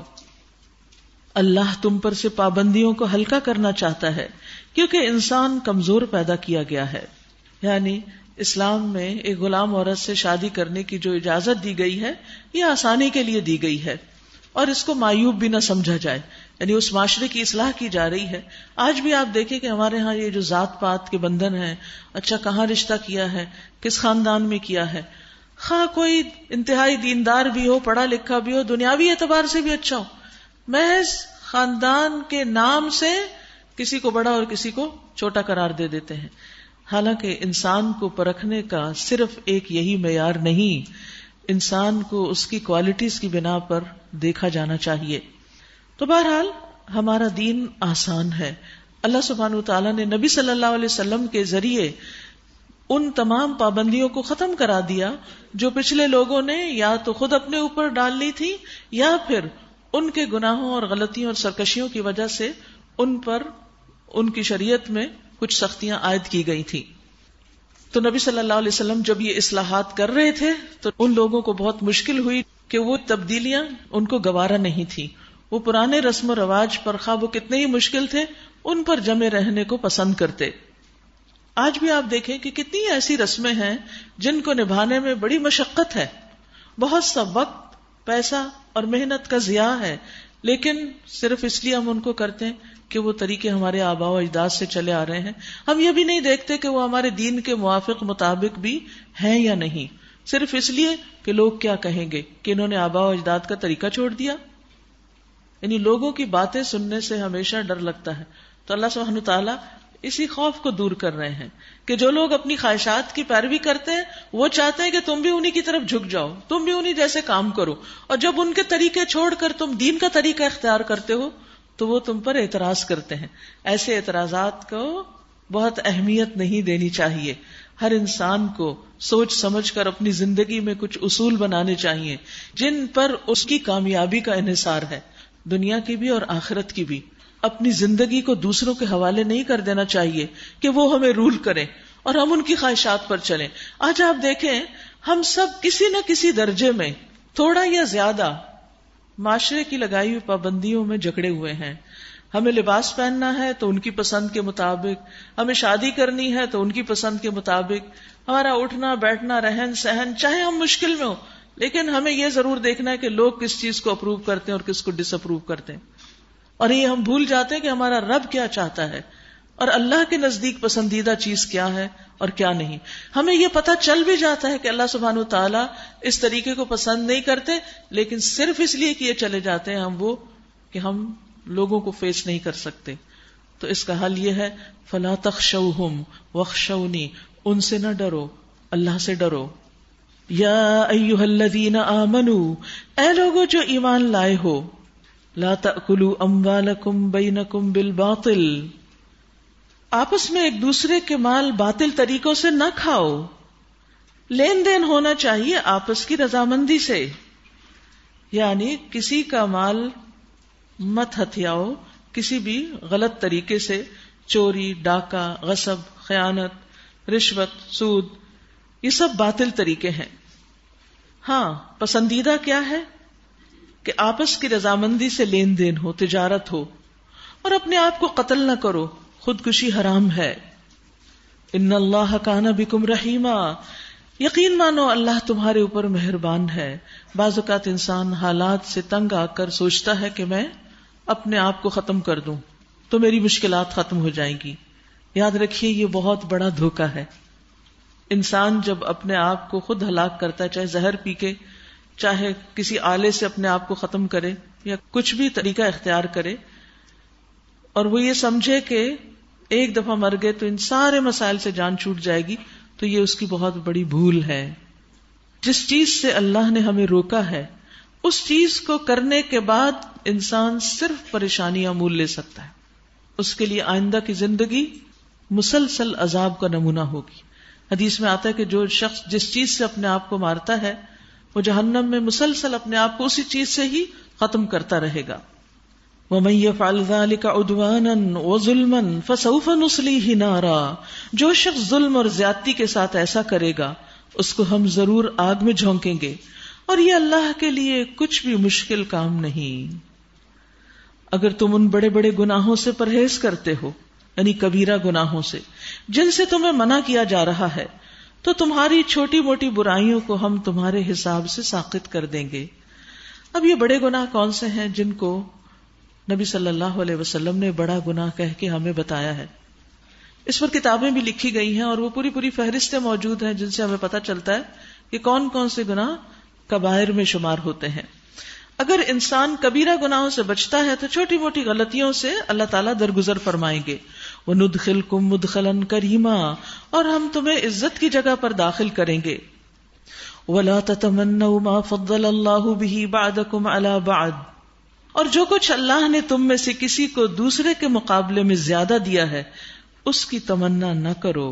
Speaker 1: اللہ تم پر سے پابندیوں کو ہلکا کرنا چاہتا ہے کیونکہ انسان کمزور پیدا کیا گیا ہے. یعنی اسلام میں ایک غلام عورت سے شادی کرنے کی جو اجازت دی گئی ہے یہ آسانی کے لیے دی گئی ہے اور اس کو معیوب بھی نہ سمجھا جائے، یعنی اس معاشرے کی اصلاح کی جا رہی ہے. آج بھی آپ دیکھیں کہ ہمارے ہاں یہ جو ذات پات کے بندھن ہیں، اچھا کہاں رشتہ کیا ہے، کس خاندان میں کیا ہے، خواہ کوئی انتہائی دیندار بھی ہو، پڑھا لکھا بھی ہو، دنیاوی اعتبار سے بھی اچھا ہو، محض خاندان کے نام سے کسی کو بڑا اور کسی کو چھوٹا قرار دے دیتے ہیں. حالانکہ انسان کو پرکھنے کا صرف ایک یہی معیار نہیں، انسان کو اس کی کوالٹیز کی بنا پر دیکھا جانا چاہیے. تو بہرحال ہمارا دین آسان ہے. اللہ سبحانہ وتعالیٰ نے نبی صلی اللہ علیہ وسلم کے ذریعے ان تمام پابندیوں کو ختم کرا دیا جو پچھلے لوگوں نے یا تو خود اپنے اوپر ڈال لی تھی یا پھر ان کے گناہوں اور غلطیوں اور سرکشیوں کی وجہ سے ان پر ان کی شریعت میں کچھ سختیاں عائد کی گئی تھی. تو نبی صلی اللہ علیہ وسلم جب یہ اصلاحات کر رہے تھے تو ان لوگوں کو بہت مشکل ہوئی کہ وہ تبدیلیاں ان کو گوارا نہیں تھی. وہ پرانے رسم و رواج پر خواہ وہ کتنے ہی مشکل تھے ان پر جمے رہنے کو پسند کرتے. آج بھی آپ دیکھیں کہ کتنی ایسی رسمیں ہیں جن کو نبھانے میں بڑی مشقت ہے، بہت سا وقت، پیسہ اور محنت کا ضیاع ہے، لیکن صرف اس لیے ہم ان کو کرتے ہیں کہ وہ طریقے ہمارے آباء و اجداد سے چلے آ رہے ہیں. ہم یہ بھی نہیں دیکھتے کہ وہ ہمارے دین کے موافق مطابق بھی ہیں یا نہیں، صرف اس لیے کہ لوگ کیا کہیں گے کہ انہوں نے آباء و اجداد کا طریقہ چھوڑ دیا. یعنی لوگوں کی باتیں سننے سے ہمیشہ ڈر لگتا ہے. تو اللہ سبحانہ تعالیٰ اسی خوف کو دور کر رہے ہیں کہ جو لوگ اپنی خواہشات کی پیروی کرتے ہیں وہ چاہتے ہیں کہ تم بھی انہی کی طرف جھک جاؤ، تم بھی انہی جیسے کام کرو، اور جب ان کے طریقے چھوڑ کر تم دین کا طریقہ اختیار کرتے ہو تو وہ تم پر اعتراض کرتے ہیں. ایسے اعتراضات کو بہت اہمیت نہیں دینی چاہیے. ہر انسان کو سوچ سمجھ کر اپنی زندگی میں کچھ اصول بنانے چاہیے جن پر اس کی کامیابی کا انحصار ہے، دنیا کی بھی اور آخرت کی بھی. اپنی زندگی کو دوسروں کے حوالے نہیں کر دینا چاہیے کہ وہ ہمیں رول کریں اور ہم ان کی خواہشات پر چلیں. آج آپ دیکھیں ہم سب کسی نہ کسی درجے میں تھوڑا یا زیادہ معاشرے کی لگائی ہوئی پابندیوں میں جکڑے ہوئے ہیں. ہمیں لباس پہننا ہے تو ان کی پسند کے مطابق، ہمیں شادی کرنی ہے تو ان کی پسند کے مطابق، ہمارا اٹھنا بیٹھنا رہن سہن چاہے ہم مشکل میں ہو، لیکن ہمیں یہ ضرور دیکھنا ہے کہ لوگ کس چیز کو اپروو کرتے ہیں اور کس کو ڈس اپروو کرتے ہیں. اور یہ ہم بھول جاتے ہیں کہ ہمارا رب کیا چاہتا ہے اور اللہ کے نزدیک پسندیدہ چیز کیا ہے اور کیا نہیں. ہمیں یہ پتہ چل بھی جاتا ہے کہ اللہ سبحانہ و تعالیٰ اس طریقے کو پسند نہیں کرتے، لیکن صرف اس لیے کیے چلے جاتے ہیں ہم وہ کہ ہم لوگوں کو فیس نہیں کر سکتے. تو اس کا حل یہ ہے فلا تخشوہم واخشونی، ان سے نہ ڈرو، اللہ سے ڈرو. یا ایھا الذین آمنوا، اے لوگوں جو ایمان لائے ہو، لا تأکلوا اموالکم بینکم بالباطل، آپس میں ایک دوسرے کے مال باطل طریقوں سے نہ کھاؤ. لین دین ہونا چاہیے آپس کی رضامندی سے، یعنی کسی کا مال مت ہتھیاؤ کسی بھی غلط طریقے سے، چوری، ڈاکہ، غصب، خیانت، رشوت، سود، یہ سب باطل طریقے ہیں. ہاں پسندیدہ کیا ہے کہ آپس کی رضامندی سے لین دین ہو، تجارت ہو، اور اپنے آپ کو قتل نہ کرو، خودکشی حرام ہے. ان اللہ کان بکم رحیما، یقین مانو اللہ تمہارے اوپر مہربان ہے. بعض اوقات انسان حالات سے تنگ آ کر سوچتا ہے کہ میں اپنے آپ کو ختم کر دوں تو میری مشکلات ختم ہو جائیں گی. یاد رکھیے یہ بہت بڑا دھوکہ ہے. انسان جب اپنے آپ کو خود ہلاک کرتا ہے، چاہے زہر پی کے، چاہے کسی آلے سے اپنے آپ کو ختم کرے یا کچھ بھی طریقہ اختیار کرے، اور وہ یہ سمجھے کہ ایک دفعہ مر گئے تو ان سارے مسائل سے جان چھوٹ جائے گی، تو یہ اس کی بہت بڑی بھول ہے. جس چیز سے اللہ نے ہمیں روکا ہے اس چیز کو کرنے کے بعد انسان صرف پریشانیاں مول لے سکتا ہے. اس کے لیے آئندہ کی زندگی مسلسل عذاب کا نمونہ ہوگی. حدیث میں آتا ہے کہ جو شخص جس چیز سے اپنے آپ کو مارتا ہے وہ جہنم میں مسلسل اپنے آپ کو اسی چیز سے ہی ختم کرتا رہے گا. وَمَن يَفْعَلْ ذَلِكَ عُدْوَانًا وَظُلْمًا فَسَوْفَ نُصْلِيهِ نَارًا، جو شخص ظلم اور زیادتی کے ساتھ ایسا کرے گا اس کو ہم ضرور آگ میں جھونکیں گے، اور یہ اللہ کے لیے کچھ بھی مشکل کام نہیں. اگر تم ان بڑے بڑے گناہوں سے پرہیز کرتے ہو، یعنی کبیرہ گناہوں سے جن سے تمہیں منع کیا جا رہا ہے، تو تمہاری چھوٹی موٹی برائیوں کو ہم تمہارے حساب سے ساقط کر دیں گے. اب یہ بڑے گناہ کون سے ہیں جن کو نبی صلی اللہ علیہ وسلم نے بڑا گناہ کہہ کے ہمیں بتایا ہے؟ اس پر کتابیں بھی لکھی گئی ہیں اور وہ پوری پوری فہرستیں موجود ہیں جن سے ہمیں پتہ چلتا ہے کہ کون کون سے گناہ کبائر میں شمار ہوتے ہیں. اگر انسان کبیرہ گناہوں سے بچتا ہے تو چھوٹی موٹی غلطیوں سے اللہ تعالیٰ درگزر فرمائیں گے. وَنُدْخِلْكُمْ مُدْخَلًا كَرِيمًا، اور ہم تمہیں عزت کی جگہ پر داخل کریں گے. وَلَا تَتَمَنَّوْا مَا فَضَّلَ اللَّهُ بِهِ بَعْضَكُمْ عَلَى بَعْضٍ، اور جو کچھ اللہ نے تم میں سے کسی کو دوسرے کے مقابلے میں زیادہ دیا ہے اس کی تمنا نہ کرو.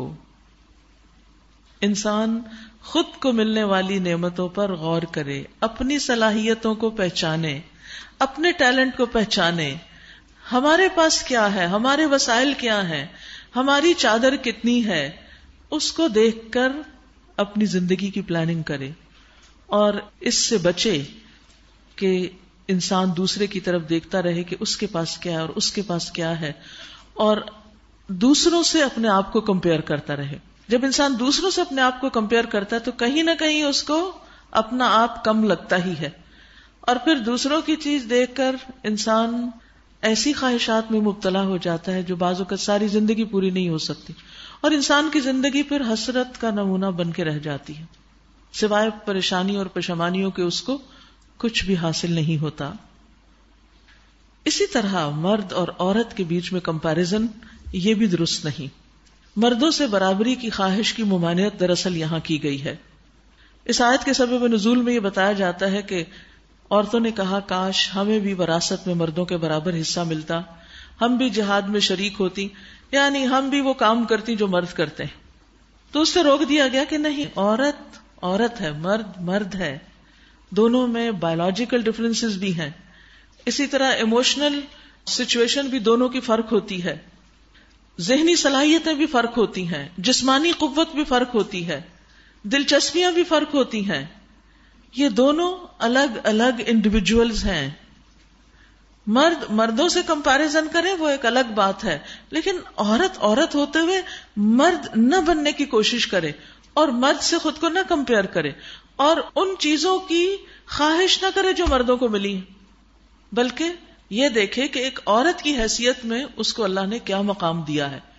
Speaker 1: انسان خود کو ملنے والی نعمتوں پر غور کرے، اپنی صلاحیتوں کو پہچانے، اپنے ٹیلنٹ کو پہچانے. ہمارے پاس کیا ہے، ہمارے وسائل کیا ہیں، ہماری چادر کتنی ہے، اس کو دیکھ کر اپنی زندگی کی پلاننگ کرے، اور اس سے بچے کہ انسان دوسرے کی طرف دیکھتا رہے کہ اس کے پاس کیا ہے اور اس کے پاس کیا ہے، اور دوسروں سے اپنے آپ کو کمپیئر کرتا رہے. جب انسان دوسروں سے اپنے آپ کو کمپیئر کرتا ہے تو کہیں نہ کہیں اس کو اپنا آپ کم لگتا ہی ہے، اور پھر دوسروں کی چیز دیکھ کر انسان ایسی خواہشات میں مبتلا ہو جاتا ہے جو بعض اوقات ساری زندگی پوری نہیں ہو سکتی، اور انسان کی زندگی پھر حسرت کا نمونہ بن کے رہ جاتی ہے. سوائے پریشانی اور پشیمانیوں کے اس کو کچھ بھی حاصل نہیں ہوتا. اسی طرح مرد اور عورت کے بیچ میں کمپیرزن یہ بھی درست نہیں. مردوں سے برابری کی خواہش کی ممانعت دراصل یہاں کی گئی ہے. اس آیت کے سبب نزول میں یہ بتایا جاتا ہے کہ عورتوں نے کہا کاش ہمیں بھی وراثت میں مردوں کے برابر حصہ ملتا، ہم بھی جہاد میں شریک ہوتی، یعنی ہم بھی وہ کام کرتی جو مرد کرتے ہیں. تو اس سے روک دیا گیا کہ نہیں، عورت عورت ہے، مرد مرد ہے. دونوں میں بایولوجیکل ڈفرینسز بھی ہیں، اسی طرح ایموشنل سچویشن بھی دونوں کی فرق ہوتی ہے، ذہنی صلاحیتیں بھی فرق ہوتی ہیں، جسمانی قوت بھی فرق ہوتی ہے، دلچسپیاں بھی فرق ہوتی ہیں. یہ دونوں الگ الگ انڈیویجولز ہیں. مرد مردوں سے کمپیریزن کرے وہ ایک الگ بات ہے، لیکن عورت عورت ہوتے ہوئے مرد نہ بننے کی کوشش کرے اور مرد سے خود کو نہ کمپیئر کرے اور ان چیزوں کی خواہش نہ کرے جو مردوں کو ملی، بلکہ یہ دیکھے کہ ایک عورت کی حیثیت میں اس کو اللہ نے کیا مقام دیا ہے.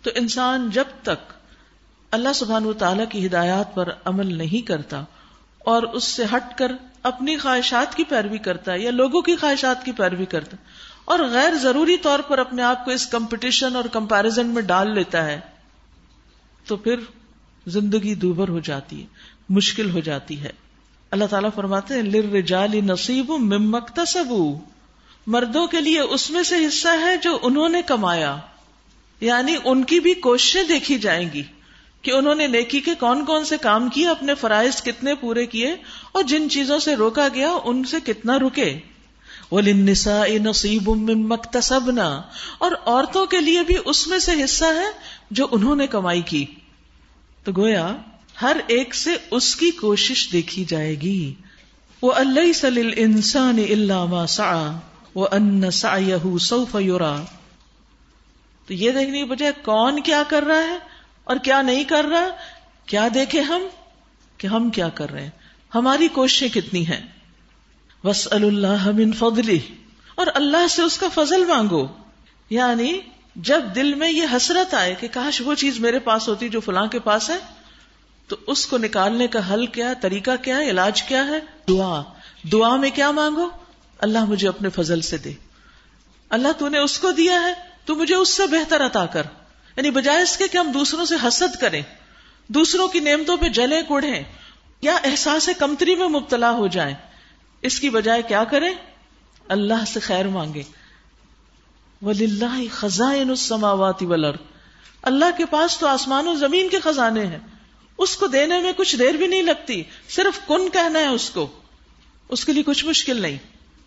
Speaker 1: تو انسان جب تک اللہ سبحانہ وتعالی کی ہدایات پر عمل نہیں کرتا اور اس سے ہٹ کر اپنی خواہشات کی پیروی کرتا ہے یا لوگوں کی خواہشات کی پیروی کرتا ہے اور غیر ضروری طور پر اپنے آپ کو اس کمپٹیشن اور کمپیرزن میں ڈال لیتا ہے، تو پھر زندگی دوبر ہو جاتی ہے، مشکل ہو جاتی ہے۔ اللہ تعالیٰ فرماتے ہیں للرجال نصیب مما اکتسبوا، مردوں کے لیے اس میں سے حصہ ہے جو انہوں نے کمایا، یعنی ان کی بھی کوششیں دیکھی جائیں گی کہ انہوں نے نیکی کے کون کون سے کام کیے، اپنے فرائض کتنے پورے کیے، اور جن چیزوں سے روکا گیا ان سے کتنا رکے۔ وَلِلنِّسَاءِ نَصِيبٌ مِّمَّا اكْتَسَبْنَا، اور عورتوں کے لیے بھی اس میں سے حصہ ہے جو انہوں نے کمائی کی۔ تو گویا ہر ایک سے اس کی کوشش دیکھی جائے گی۔ وَأَن لَّيْسَ لِلْإِنسَانِ إِلَّا مَا سَعَىٰ وَأَنَّ سَعْيَهُ سَوْفَ يُرَىٰ۔ تو یہ دیکھنے کی بجائے کون کیا کر رہا ہے اور کیا نہیں کر رہا، کیا دیکھیں ہم کہ ہم کیا کر رہے ہیں، ہماری کوششیں کتنی ہیں۔ وَاسْأَلُوا اللَّهَ مِن فَضْلِهِ، اور اللہ سے اس کا فضل مانگو، یعنی جب دل میں یہ حسرت آئے کہ کاش وہ چیز میرے پاس ہوتی جو فلاں کے پاس ہے، تو اس کو نکالنے کا حل کیا ہے، طریقہ کیا ہے، علاج کیا ہے؟ دعا۔ دعا میں کیا مانگو؟ اللہ مجھے اپنے فضل سے دے، اللہ تو نے اس کو دیا ہے تو مجھے اس سے بہتر عطا کر۔ یعنی بجائے اس کے کہ ہم دوسروں سے حسد کریں، دوسروں کی نعمتوں پہ جلیں کوڑھیں یا احساس کمتری میں مبتلا ہو جائیں، اس کی بجائے کیا کریں؟ اللہ سے خیر مانگے۔ وَلِلَّهِ خَزَائِنُ السَّمَاوَاتِ وَالْأَرْضِ، اللہ کے پاس تو آسمان و زمین کے خزانے ہیں، اس کو دینے میں کچھ دیر بھی نہیں لگتی، صرف کن کہنا ہے اس کو، اس کے لیے کچھ مشکل نہیں۔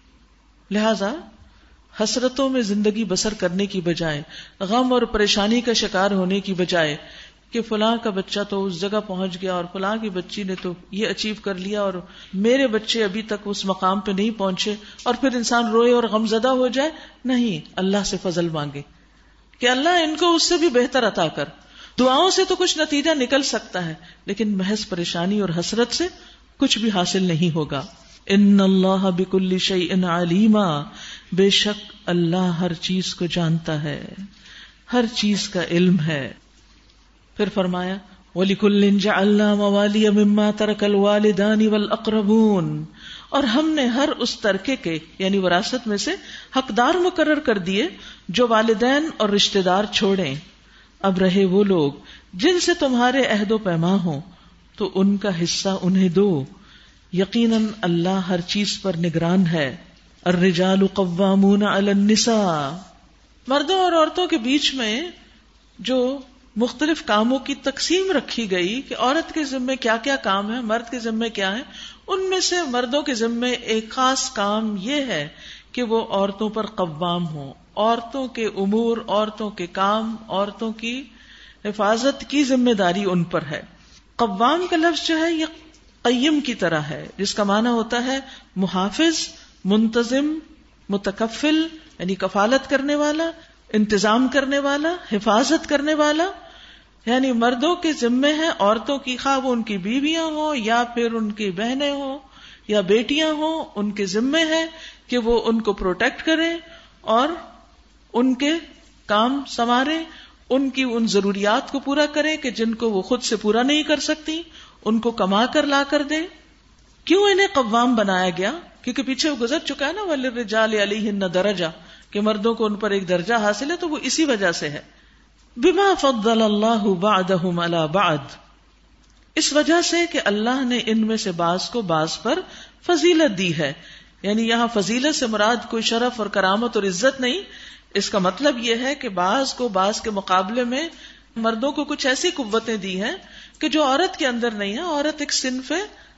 Speaker 1: لہذا حسرتوں میں زندگی بسر کرنے کی بجائے، غم اور پریشانی کا شکار ہونے کی بجائے کہ فلاں کا بچہ تو اس جگہ پہنچ گیا اور فلاں کی بچی نے تو یہ اچیو کر لیا اور میرے بچے ابھی تک اس مقام پہ نہیں پہنچے، اور پھر انسان روئے اور غمزدہ ہو جائے، نہیں، اللہ سے فضل مانگے کہ اللہ ان کو اس سے بھی بہتر عطا کر۔ دعاؤں سے تو کچھ نتیجہ نکل سکتا ہے، لیکن محض پریشانی اور حسرت سے کچھ بھی حاصل نہیں ہوگا۔ ان اللہ بکل شیء علیما، بے شک اللہ ہر چیز کو جانتا ہے، ہر چیز کا علم ہے۔ پھر فرمایا وَلِكُلٍّ جَعَلْنَا مَوَالِيَ مِمَّا تَرَكَ الْوَالِدَانِ وَالْأَقْرَبُونَ، اور ہم نے ہر اس ترکے کے یعنی وراثت میں سے حقدار مقرر کر دیے جو والدین اور رشتہ دار چھوڑیں۔ اب رہے وہ لوگ جن سے تمہارے عہد و پیما ہوں تو ان کا حصہ انہیں دو، یقیناً اللہ ہر چیز پر نگران ہے۔ الرجال قوامون علی النساء، مردوں اور عورتوں کے بیچ میں جو مختلف کاموں کی تقسیم رکھی گئی کہ عورت کے ذمے کیا کیا کام ہے، مرد کے ذمے کیا ہے، ان میں سے مردوں کے ذمے ایک خاص کام یہ ہے کہ وہ عورتوں پر قوام ہوں، عورتوں کے امور، عورتوں کے کام، عورتوں کی حفاظت کی ذمہ داری ان پر ہے۔ قوام کا لفظ جو ہے یہ قیم کی طرح ہے، جس کا معنی ہوتا ہے محافظ، منتظم، متکفل، یعنی کفالت کرنے والا، انتظام کرنے والا، حفاظت کرنے والا۔ یعنی مردوں کے ذمے ہیں عورتوں کی، خواہ وہ ان کی بیویاں ہوں یا پھر ان کی بہنیں ہوں یا بیٹیاں ہوں، ان کے ذمے ہے کہ وہ ان کو پروٹیکٹ کریں اور ان کے کام سنواریں، ان کی ان ضروریات کو پورا کریں کہ جن کو وہ خود سے پورا نہیں کر سکتی، ان کو کما کر لا کر دیں۔ کیوں انہیں قوام بنایا گیا؟ کیونکہ پیچھے وہ گزر چکا ہے نا وَلِلرِّجَالِ عَلَيْهِنَّ دَرَجَةٌ، کہ مردوں کو ان پر ایک درجہ حاصل ہے، تو وہ اسی وجہ سے ہے۔ بِمَا فَضَّلَ اللَّهُ بَعْضَهُمْ عَلَى بَعْضٍ، اس وجہ سے کہ اللہ نے ان میں سے بعض کو بعض پر فضیلت دی ہے۔ یعنی یہاں فضیلت سے مراد کوئی شرف اور کرامت اور عزت نہیں، اس کا مطلب یہ ہے کہ بعض کو بعض کے مقابلے میں مردوں کو کچھ ایسی قوتیں دی ہیں کہ جو عورت کے اندر نہیں ہے۔ عورت ایک صنف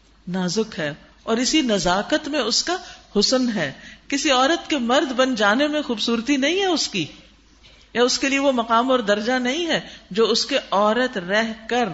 Speaker 1: نازک ہے اور اسی نزاکت میں اس کا حسن ہے۔ کسی عورت کے مرد بن جانے میں خوبصورتی نہیں ہے اس کی، یا اس کے لیے وہ مقام اور درجہ نہیں ہے جو اس کے عورت رہ کر،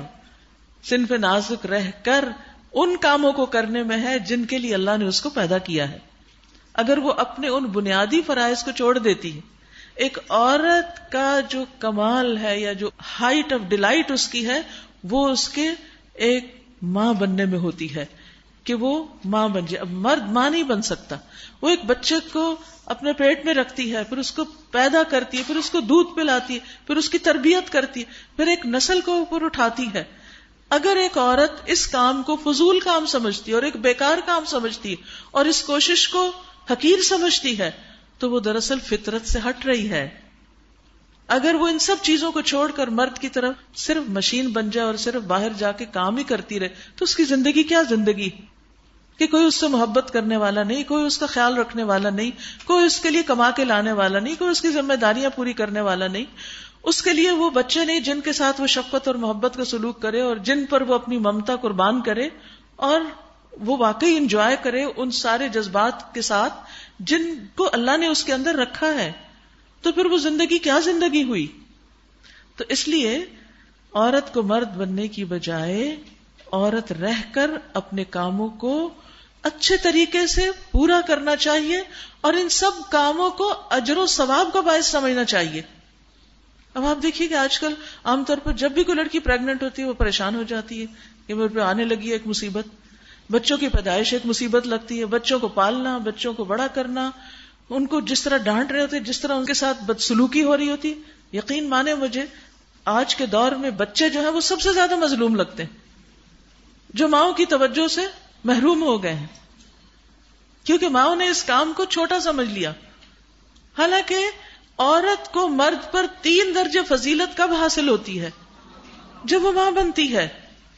Speaker 1: صنف نازک رہ کر ان کاموں کو کرنے میں ہے جن کے لیے اللہ نے اس کو پیدا کیا ہے۔ اگر وہ اپنے ان بنیادی فرائض کو چھوڑ دیتی ہے، ایک عورت کا جو کمال ہے یا جو ہائٹ آف ڈیلائٹ اس کی ہے وہ اس کے ایک ماں بننے میں ہوتی ہے، کہ وہ ماں بن جائے. اب مرد ماں نہیں بن سکتا. وہ ایک بچے کو اپنے پیٹ میں رکھتی ہے, پھر اس کو پیدا کرتی ہے, پھر اس کو دودھ پلاتی ہے, پھر اس کی تربیت کرتی ہے, پھر ایک نسل کو اوپر اٹھاتی ہے. اگر ایک عورت اس کام کو فضول کام سمجھتی ہے اور ایک بیکار کام سمجھتی ہے اور اس کوشش کو حقیر سمجھتی ہے تو وہ دراصل فطرت سے ہٹ رہی ہے. اگر وہ ان سب چیزوں کو چھوڑ کر مرد کی طرف صرف مشین بن جائے اور صرف باہر جا کے کام ہی کرتی رہے تو اس کی زندگی کیا زندگی کہ کوئی اس سے محبت کرنے والا نہیں, کوئی اس کا خیال رکھنے والا نہیں, کوئی اس کے لیے کما کے لانے والا نہیں, کوئی اس کی ذمہ داریاں پوری کرنے والا نہیں, اس کے لیے وہ بچے نہیں جن کے ساتھ وہ شفقت اور محبت کا سلوک کرے اور جن پر وہ اپنی ممتا قربان کرے اور وہ واقعی انجوائے کرے ان سارے جذبات کے ساتھ جن کو اللہ نے اس کے اندر رکھا ہے. تو پھر وہ زندگی کیا زندگی ہوئی؟ تو اس لیے عورت کو مرد بننے کی بجائے عورت رہ کر اپنے کاموں کو اچھے طریقے سے پورا کرنا چاہیے اور ان سب کاموں کو اجر و ثواب کا باعث سمجھنا چاہیے. اب آپ دیکھیے کہ آج کل عام طور پر جب بھی کوئی لڑکی پریگننٹ ہوتی ہے وہ پریشان ہو جاتی ہے کہ میرے پہ آنے لگی ہے ایک مصیبت. بچوں کی پیدائش ایک مصیبت لگتی ہے, بچوں کو پالنا, بچوں کو بڑا کرنا, ان کو جس طرح ڈانٹ رہے ہوتے, جس طرح ان کے ساتھ بدسلوکی ہو رہی ہوتی. یقین مانے مجھے آج کے دور میں بچے جو ہیں وہ سب سے زیادہ مظلوم لگتے ہیں, جو ماؤں کی توجہ سے محروم ہو گئے ہیں کیونکہ ماؤں نے اس کام کو چھوٹا سمجھ لیا. حالانکہ عورت کو مرد پر تین درجے فضیلت کب حاصل ہوتی ہے؟ جب وہ ماں بنتی ہے.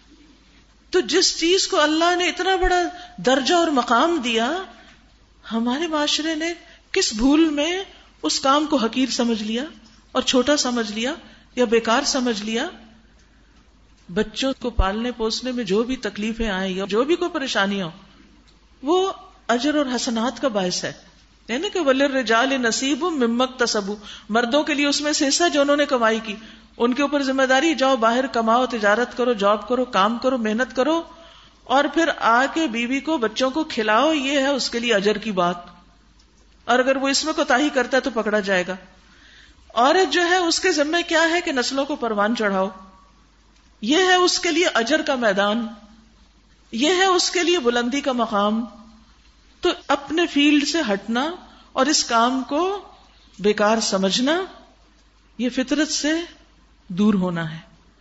Speaker 1: تو جس چیز کو اللہ نے اتنا بڑا درجہ اور مقام دیا, ہمارے معاشرے نے کس بھول میں اس کام کو حقیر سمجھ لیا اور چھوٹا سمجھ لیا یا بیکار سمجھ لیا. بچوں کو پالنے پوسنے میں جو بھی تکلیفیں آئیں یا جو بھی کوئی پریشانیاں ہوں وہ اجر اور حسنات کا باعث ہے. یعنی کہ وَلِلرِّجَالِ نَصِيبٌ مِّمَّا اكْتَسَبُوا, مردوں کے لیے اس میں سے حصہ جو انہوں نے کمائی کی, ان کے اوپر ذمہ داری جاؤ باہر کماؤ, تجارت کرو, جاب کرو, کام کرو, محنت کرو اور پھر آ کے بیوی کو بچوں کو کھلاؤ. یہ ہے اس کے لیے اجر کی بات. اور اگر وہ اس میں کوتاہی کرتا ہے تو پکڑا جائے گا. عورت جو ہے اس کے ذمہ کیا ہے کہ نسلوں کو پروان چڑھاؤ. یہ ہے اس کے لیے اجر کا میدان, یہ ہے اس کے لیے بلندی کا مقام. تو اپنے فیلڈ سے ہٹنا اور اس کام کو بیکار سمجھنا یہ فطرت سے دور ہونا ہے.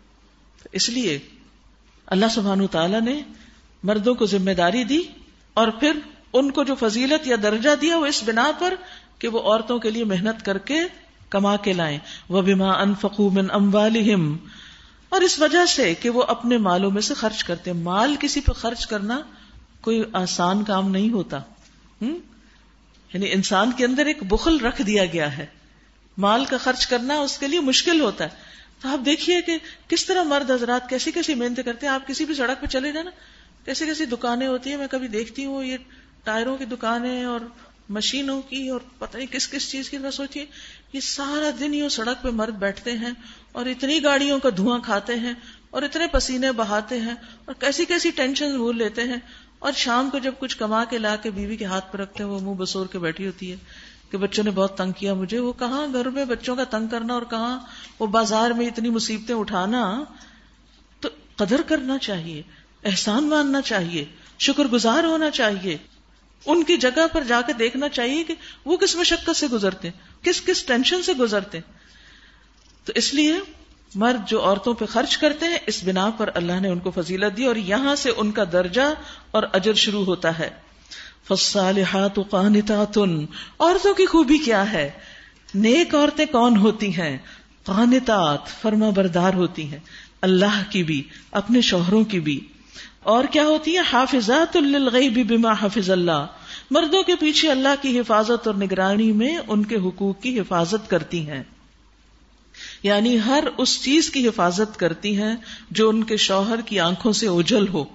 Speaker 1: اس لیے اللہ سبحانہ وتعالی نے مردوں کو ذمہ داری دی اور پھر ان کو جو فضیلت یا درجہ دیا وہ اس بنا پر کہ وہ عورتوں کے لیے محنت کر کے کما کے لائیں. وَبِمَا أَنفَقُوا مِنْ أَمْوَالِهِمْ, اور اس وجہ سے کہ وہ اپنے مالوں میں سے خرچ کرتے ہیں. مال کسی پہ خرچ کرنا کوئی آسان کام نہیں ہوتا. ہم؟ یعنی انسان کے اندر ایک بخل رکھ دیا گیا ہے, مال کا خرچ کرنا اس کے لیے مشکل ہوتا ہے. تو آپ دیکھیے کہ کس طرح مرد حضرات کیسی کیسی محنتیں کرتے ہیں. آپ کسی بھی سڑک پہ چلے جائیں نا, کیسی کیسی دکانیں ہوتی ہیں, میں کبھی دیکھتی ہوں یہ ٹائروں کی دکانیں اور مشینوں کی اور پتہ نہیں کس کس چیز کی. میں سوچتی یہ سارا دن یہ سڑک پہ مرد بیٹھتے ہیں اور اتنی گاڑیوں کا دھواں کھاتے ہیں اور اتنے پسینے بہاتے ہیں اور کیسی کیسی ٹینشن بھول لیتے ہیں, اور شام کو جب کچھ کما کے لا کے بیوی کے ہاتھ پہ رکھتے ہیں وہ منہ بسور کے بیٹھی ہوتی ہے کہ بچوں نے بہت تنگ کیا مجھے. وہ کہاں گھر میں بچوں کا تنگ کرنا اور کہاں وہ بازار میں اتنی مصیبتیں اٹھانا. تو قدر کرنا چاہیے, احسان ماننا چاہیے, شکر گزار ہونا چاہیے. ان کی جگہ پر جا کے دیکھنا چاہیے کہ وہ کس مشقت سے گزرتے, کس کس ٹینشن سے گزرتے. تو اس لیے مرد جو عورتوں پہ خرچ کرتے ہیں اس بنا پر اللہ نے ان کو فضیلت دی اور یہاں سے ان کا درجہ اور اجر شروع ہوتا ہے. فالصالحات قانتات, عورتوں کی خوبی کیا ہے؟ نیک عورتیں کون ہوتی ہیں؟ قانتات, فرما بردار ہوتی ہیں, اللہ کی بھی اپنے شوہروں کی بھی. اور کیا ہوتی ہیں؟ حافظات للغیب بما حفظ اللہ, مردوں کے پیچھے اللہ کی حفاظت اور نگرانی میں ان کے حقوق کی حفاظت کرتی ہیں. یعنی ہر اس چیز کی حفاظت کرتی ہیں جو ان کے شوہر کی آنکھوں سے اوجھل ہو.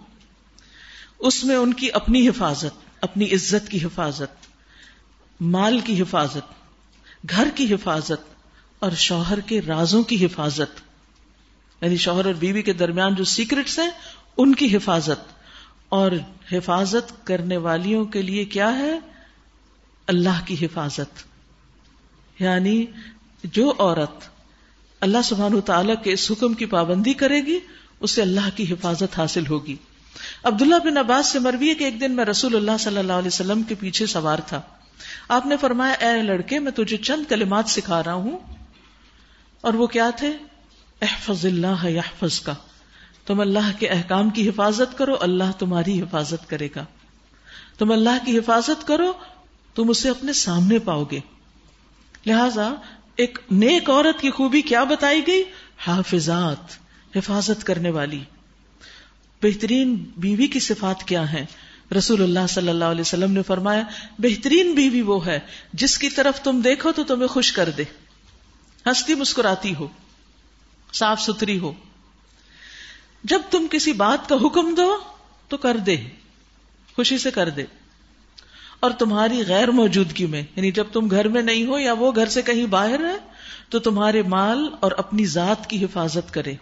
Speaker 1: اس میں ان کی اپنی حفاظت, اپنی عزت کی حفاظت, مال کی حفاظت, گھر کی حفاظت اور شوہر کے رازوں کی حفاظت. یعنی شوہر اور بیوی کے درمیان جو سیکرٹس ہیں ان کی حفاظت. اور حفاظت کرنے والیوں کے لیے کیا ہے؟ اللہ کی حفاظت. یعنی جو عورت اللہ سبحانہ وتعالی کے اس حکم کی پابندی کرے گی اسے اللہ کی حفاظت حاصل ہوگی. عبداللہ بن عباس سے مروی ہے کہ ایک دن میں رسول اللہ صلی اللہ علیہ وسلم کے پیچھے سوار تھا. آپ نے فرمایا اے لڑکے میں تجھے چند کلمات سکھا رہا ہوں. اور وہ کیا تھے؟ احفظ اللہ یحفظ کا، تم اللہ کے احکام کی حفاظت کرو اللہ تمہاری حفاظت کرے گا. تم اللہ کی حفاظت کرو تم اسے اپنے سامنے پاؤ گے. لہذا ایک نیک عورت کی خوبی کیا بتائی گئی؟ حافظات، حفاظت کرنے والی. بہترین بیوی کی صفات کیا ہیں؟ رسول اللہ صلی اللہ علیہ وسلم نے فرمایا بہترین بیوی وہ ہے جس کی طرف تم دیکھو تو تمہیں خوش کر دے، ہنستی مسکراتی ہو، صاف ستھری ہو. جب تم کسی بات کا حکم دو تو کر دے، خوشی سے کر دے. اور تمہاری غیر موجودگی میں، یعنی جب تم گھر میں نہیں ہو یا وہ گھر سے کہیں باہر ہے، تو تمہارے مال اور اپنی ذات کی حفاظت کرے،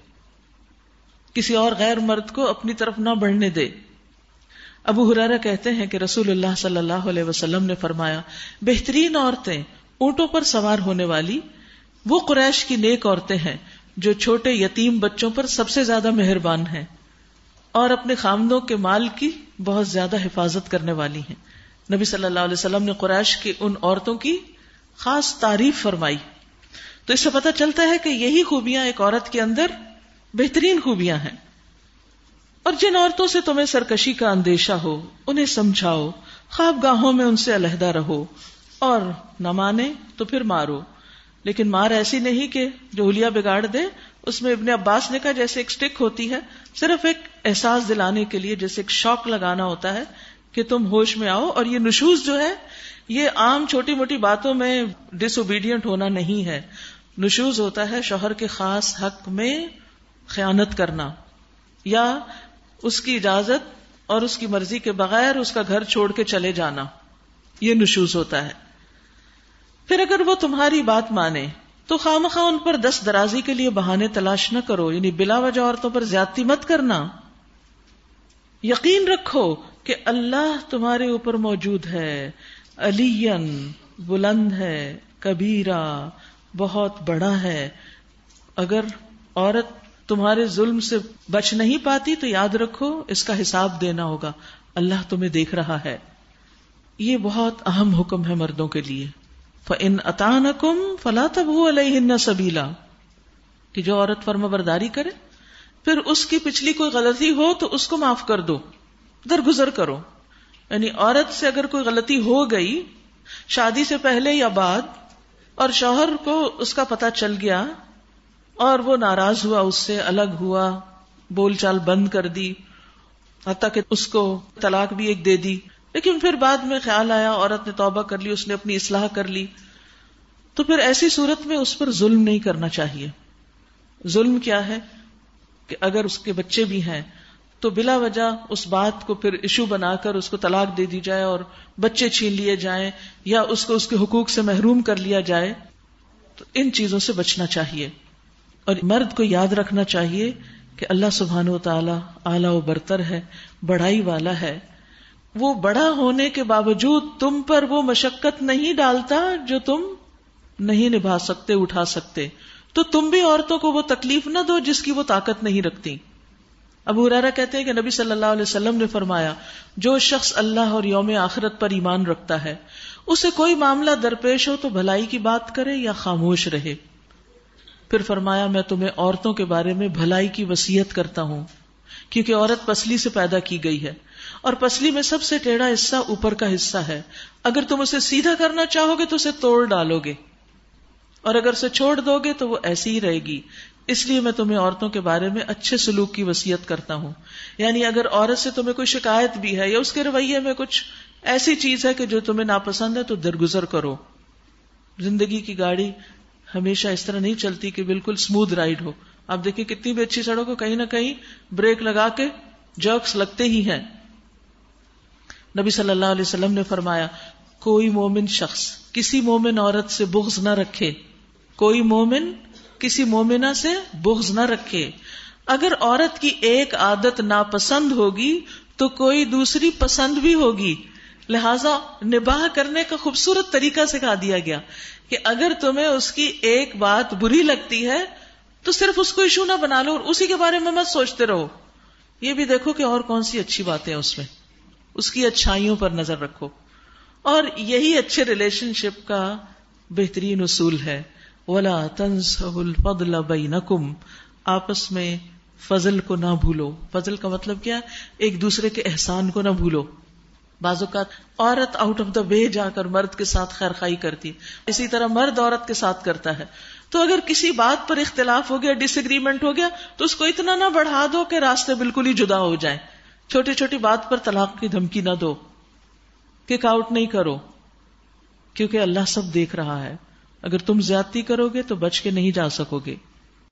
Speaker 1: کسی اور غیر مرد کو اپنی طرف نہ بڑھنے دے. ابو ہریرہ کہتے ہیں کہ رسول اللہ صلی اللہ علیہ وسلم نے فرمایا بہترین عورتیں اونٹوں پر سوار ہونے والی وہ قریش کی نیک عورتیں ہیں جو چھوٹے یتیم بچوں پر سب سے زیادہ مہربان ہیں اور اپنے خامدوں کے مال کی بہت زیادہ حفاظت کرنے والی ہیں. نبی صلی اللہ علیہ وسلم نے قریش کی ان عورتوں کی خاص تعریف فرمائی. تو اس سے پتہ چلتا ہے کہ یہی خوبیاں ایک عورت کے اندر بہترین خوبیاں ہیں. اور جن عورتوں سے تمہیں سرکشی کا اندیشہ ہو انہیں سمجھاؤ، خواب گاہوں میں ان سے علیحدہ رہو، اور نہ مانے تو پھر مارو. لیکن مار ایسی نہیں کہ جو حلیہ بگاڑ دے. اس میں ابن عباس نے کہا جیسے ایک سٹک ہوتی ہے، صرف ایک احساس دلانے کے لیے، جیسے ایک شوق لگانا ہوتا ہے کہ تم ہوش میں آؤ. اور یہ نشوز جو ہے یہ عام چھوٹی موٹی باتوں میں ڈس اوبیڈینٹ ہونا نہیں ہے. نشوز ہوتا ہے شوہر کے خاص حق میں خیانت کرنا یا اس کی اجازت اور اس کی مرضی کے بغیر اس کا گھر چھوڑ کے چلے جانا، یہ نشوز ہوتا ہے. پھر اگر وہ تمہاری بات مانے تو خواہ ان پر دست درازی کے لیے بہانے تلاش نہ کرو، یعنی بلا وجہ عورتوں پر زیادتی مت کرنا. یقین رکھو کہ اللہ تمہارے اوپر موجود ہے، علیًا بلند ہے، کبیرہ بہت بڑا ہے. اگر عورت تمہارے ظلم سے بچ نہیں پاتی تو یاد رکھو اس کا حساب دینا ہوگا، اللہ تمہیں دیکھ رہا ہے. یہ بہت اہم حکم ہے مردوں کے لیے. فَإِنْ أَطَعْنَكُمْ فَلَا تَبْغُوا عَلَيْهِنَّ سَبِيلًا، کہ جو عورت فرما برداری کرے پھر اس کی پچھلی کوئی غلطی ہو تو اس کو معاف کر دو، درگزر کرو. یعنی عورت سے اگر کوئی غلطی ہو گئی شادی سے پہلے یا بعد اور شوہر کو اس کا پتہ چل گیا اور وہ ناراض ہوا، اس سے الگ ہوا، بول چال بند کر دی، حتیٰ کہ اس کو طلاق بھی ایک دے دی، لیکن پھر بعد میں خیال آیا عورت نے توبہ کر لی، اس نے اپنی اصلاح کر لی، تو پھر ایسی صورت میں اس پر ظلم نہیں کرنا چاہیے. ظلم کیا ہے کہ اگر اس کے بچے بھی ہیں تو بلا وجہ اس بات کو پھر ایشو بنا کر اس کو طلاق دے دی جائے اور بچے چھین لیے جائیں یا اس کو اس کے حقوق سے محروم کر لیا جائے. تو ان چیزوں سے بچنا چاہیے. اور مرد کو یاد رکھنا چاہیے کہ اللہ سبحانہ و تعالی اعلیٰ و برتر ہے، بڑائی والا ہے. وہ بڑا ہونے کے باوجود تم پر وہ مشقت نہیں ڈالتا جو تم نہیں نبھا سکتے، اٹھا سکتے. تو تم بھی عورتوں کو وہ تکلیف نہ دو جس کی وہ طاقت نہیں رکھتی. ابو ہریرہ کہتے ہیں کہ نبی صلی اللہ علیہ وسلم نے فرمایا جو شخص اللہ اور یوم آخرت پر ایمان رکھتا ہے اسے کوئی معاملہ درپیش ہو تو بھلائی کی بات کرے یا خاموش رہے. پھر فرمایا میں تمہیں عورتوں کے بارے میں بھلائی کی وصیت کرتا ہوں کیونکہ عورت پسلی سے پیدا کی گئی ہے اور پسلی میں سب سے ٹیڑھا حصہ اوپر کا حصہ ہے. اگر تم اسے سیدھا کرنا چاہو گے تو اسے توڑ ڈالو گے اور اگر اسے چھوڑ دو گے تو وہ ایسی ہی رہے گی. اس لیے میں تمہیں عورتوں کے بارے میں اچھے سلوک کی وصیت کرتا ہوں. یعنی اگر عورت سے تمہیں کوئی شکایت بھی ہے یا اس کے رویے میں کچھ ایسی چیز ہے کہ جو تمہیں ناپسند ہے تو درگزر کرو. زندگی کی گاڑی ہمیشہ اس طرح نہیں چلتی کہ بالکل سموتھ رائڈ ہو. آپ دیکھیں کتنی بھی اچھی سڑک ہو کہیں نہ کہیں بریک لگا کے جرکس لگتے ہی ہیں. نبی صلی اللہ علیہ وسلم نے فرمایا کوئی مومن شخص کسی مومن عورت سے بغض نہ رکھے، کوئی مومن کسی مومنہ سے بغض نہ رکھے. اگر عورت کی ایک عادت ناپسند ہوگی تو کوئی دوسری پسند بھی ہوگی. لہذا نباہ کرنے کا خوبصورت طریقہ سکھا دیا گیا کہ اگر تمہیں اس کی ایک بات بری لگتی ہے تو صرف اس کو ایشو نہ بنا لو اور اسی کے بارے میں مت سوچتے رہو یہ بھی دیکھو کہ اور کون سی اچھی باتیں ہیں اس میں، اس کی اچھائیوں پر نظر رکھو. اور یہی اچھے ریلیشن شپ کا بہترین اصول ہے، وَلَا تَنْسَوُا الْفَضْلَ بَيْنَكُمْ، آپس میں فضل کو نہ بھولو. فضل کا مطلب کیا ہے؟ ایک دوسرے کے احسان کو نہ بھولو. بعض اوقات عورت آؤٹ آف دا وے جا کر مرد کے ساتھ خیر خائی کرتی، اسی طرح مرد عورت کے ساتھ کرتا ہے. تو اگر کسی بات پر اختلاف ہو گیا، ڈس ایگریمنٹ ہو گیا، تو اس کو اتنا نہ بڑھا دو کہ راستے بالکل ہی جدا ہو جائیں. چھوٹی چھوٹی بات پر طلاق کی دھمکی نہ دو، کک آؤٹ نہیں کرو، کیونکہ اللہ سب دیکھ رہا ہے. اگر تم زیادتی کرو گے تو بچ کے نہیں جا سکو گے.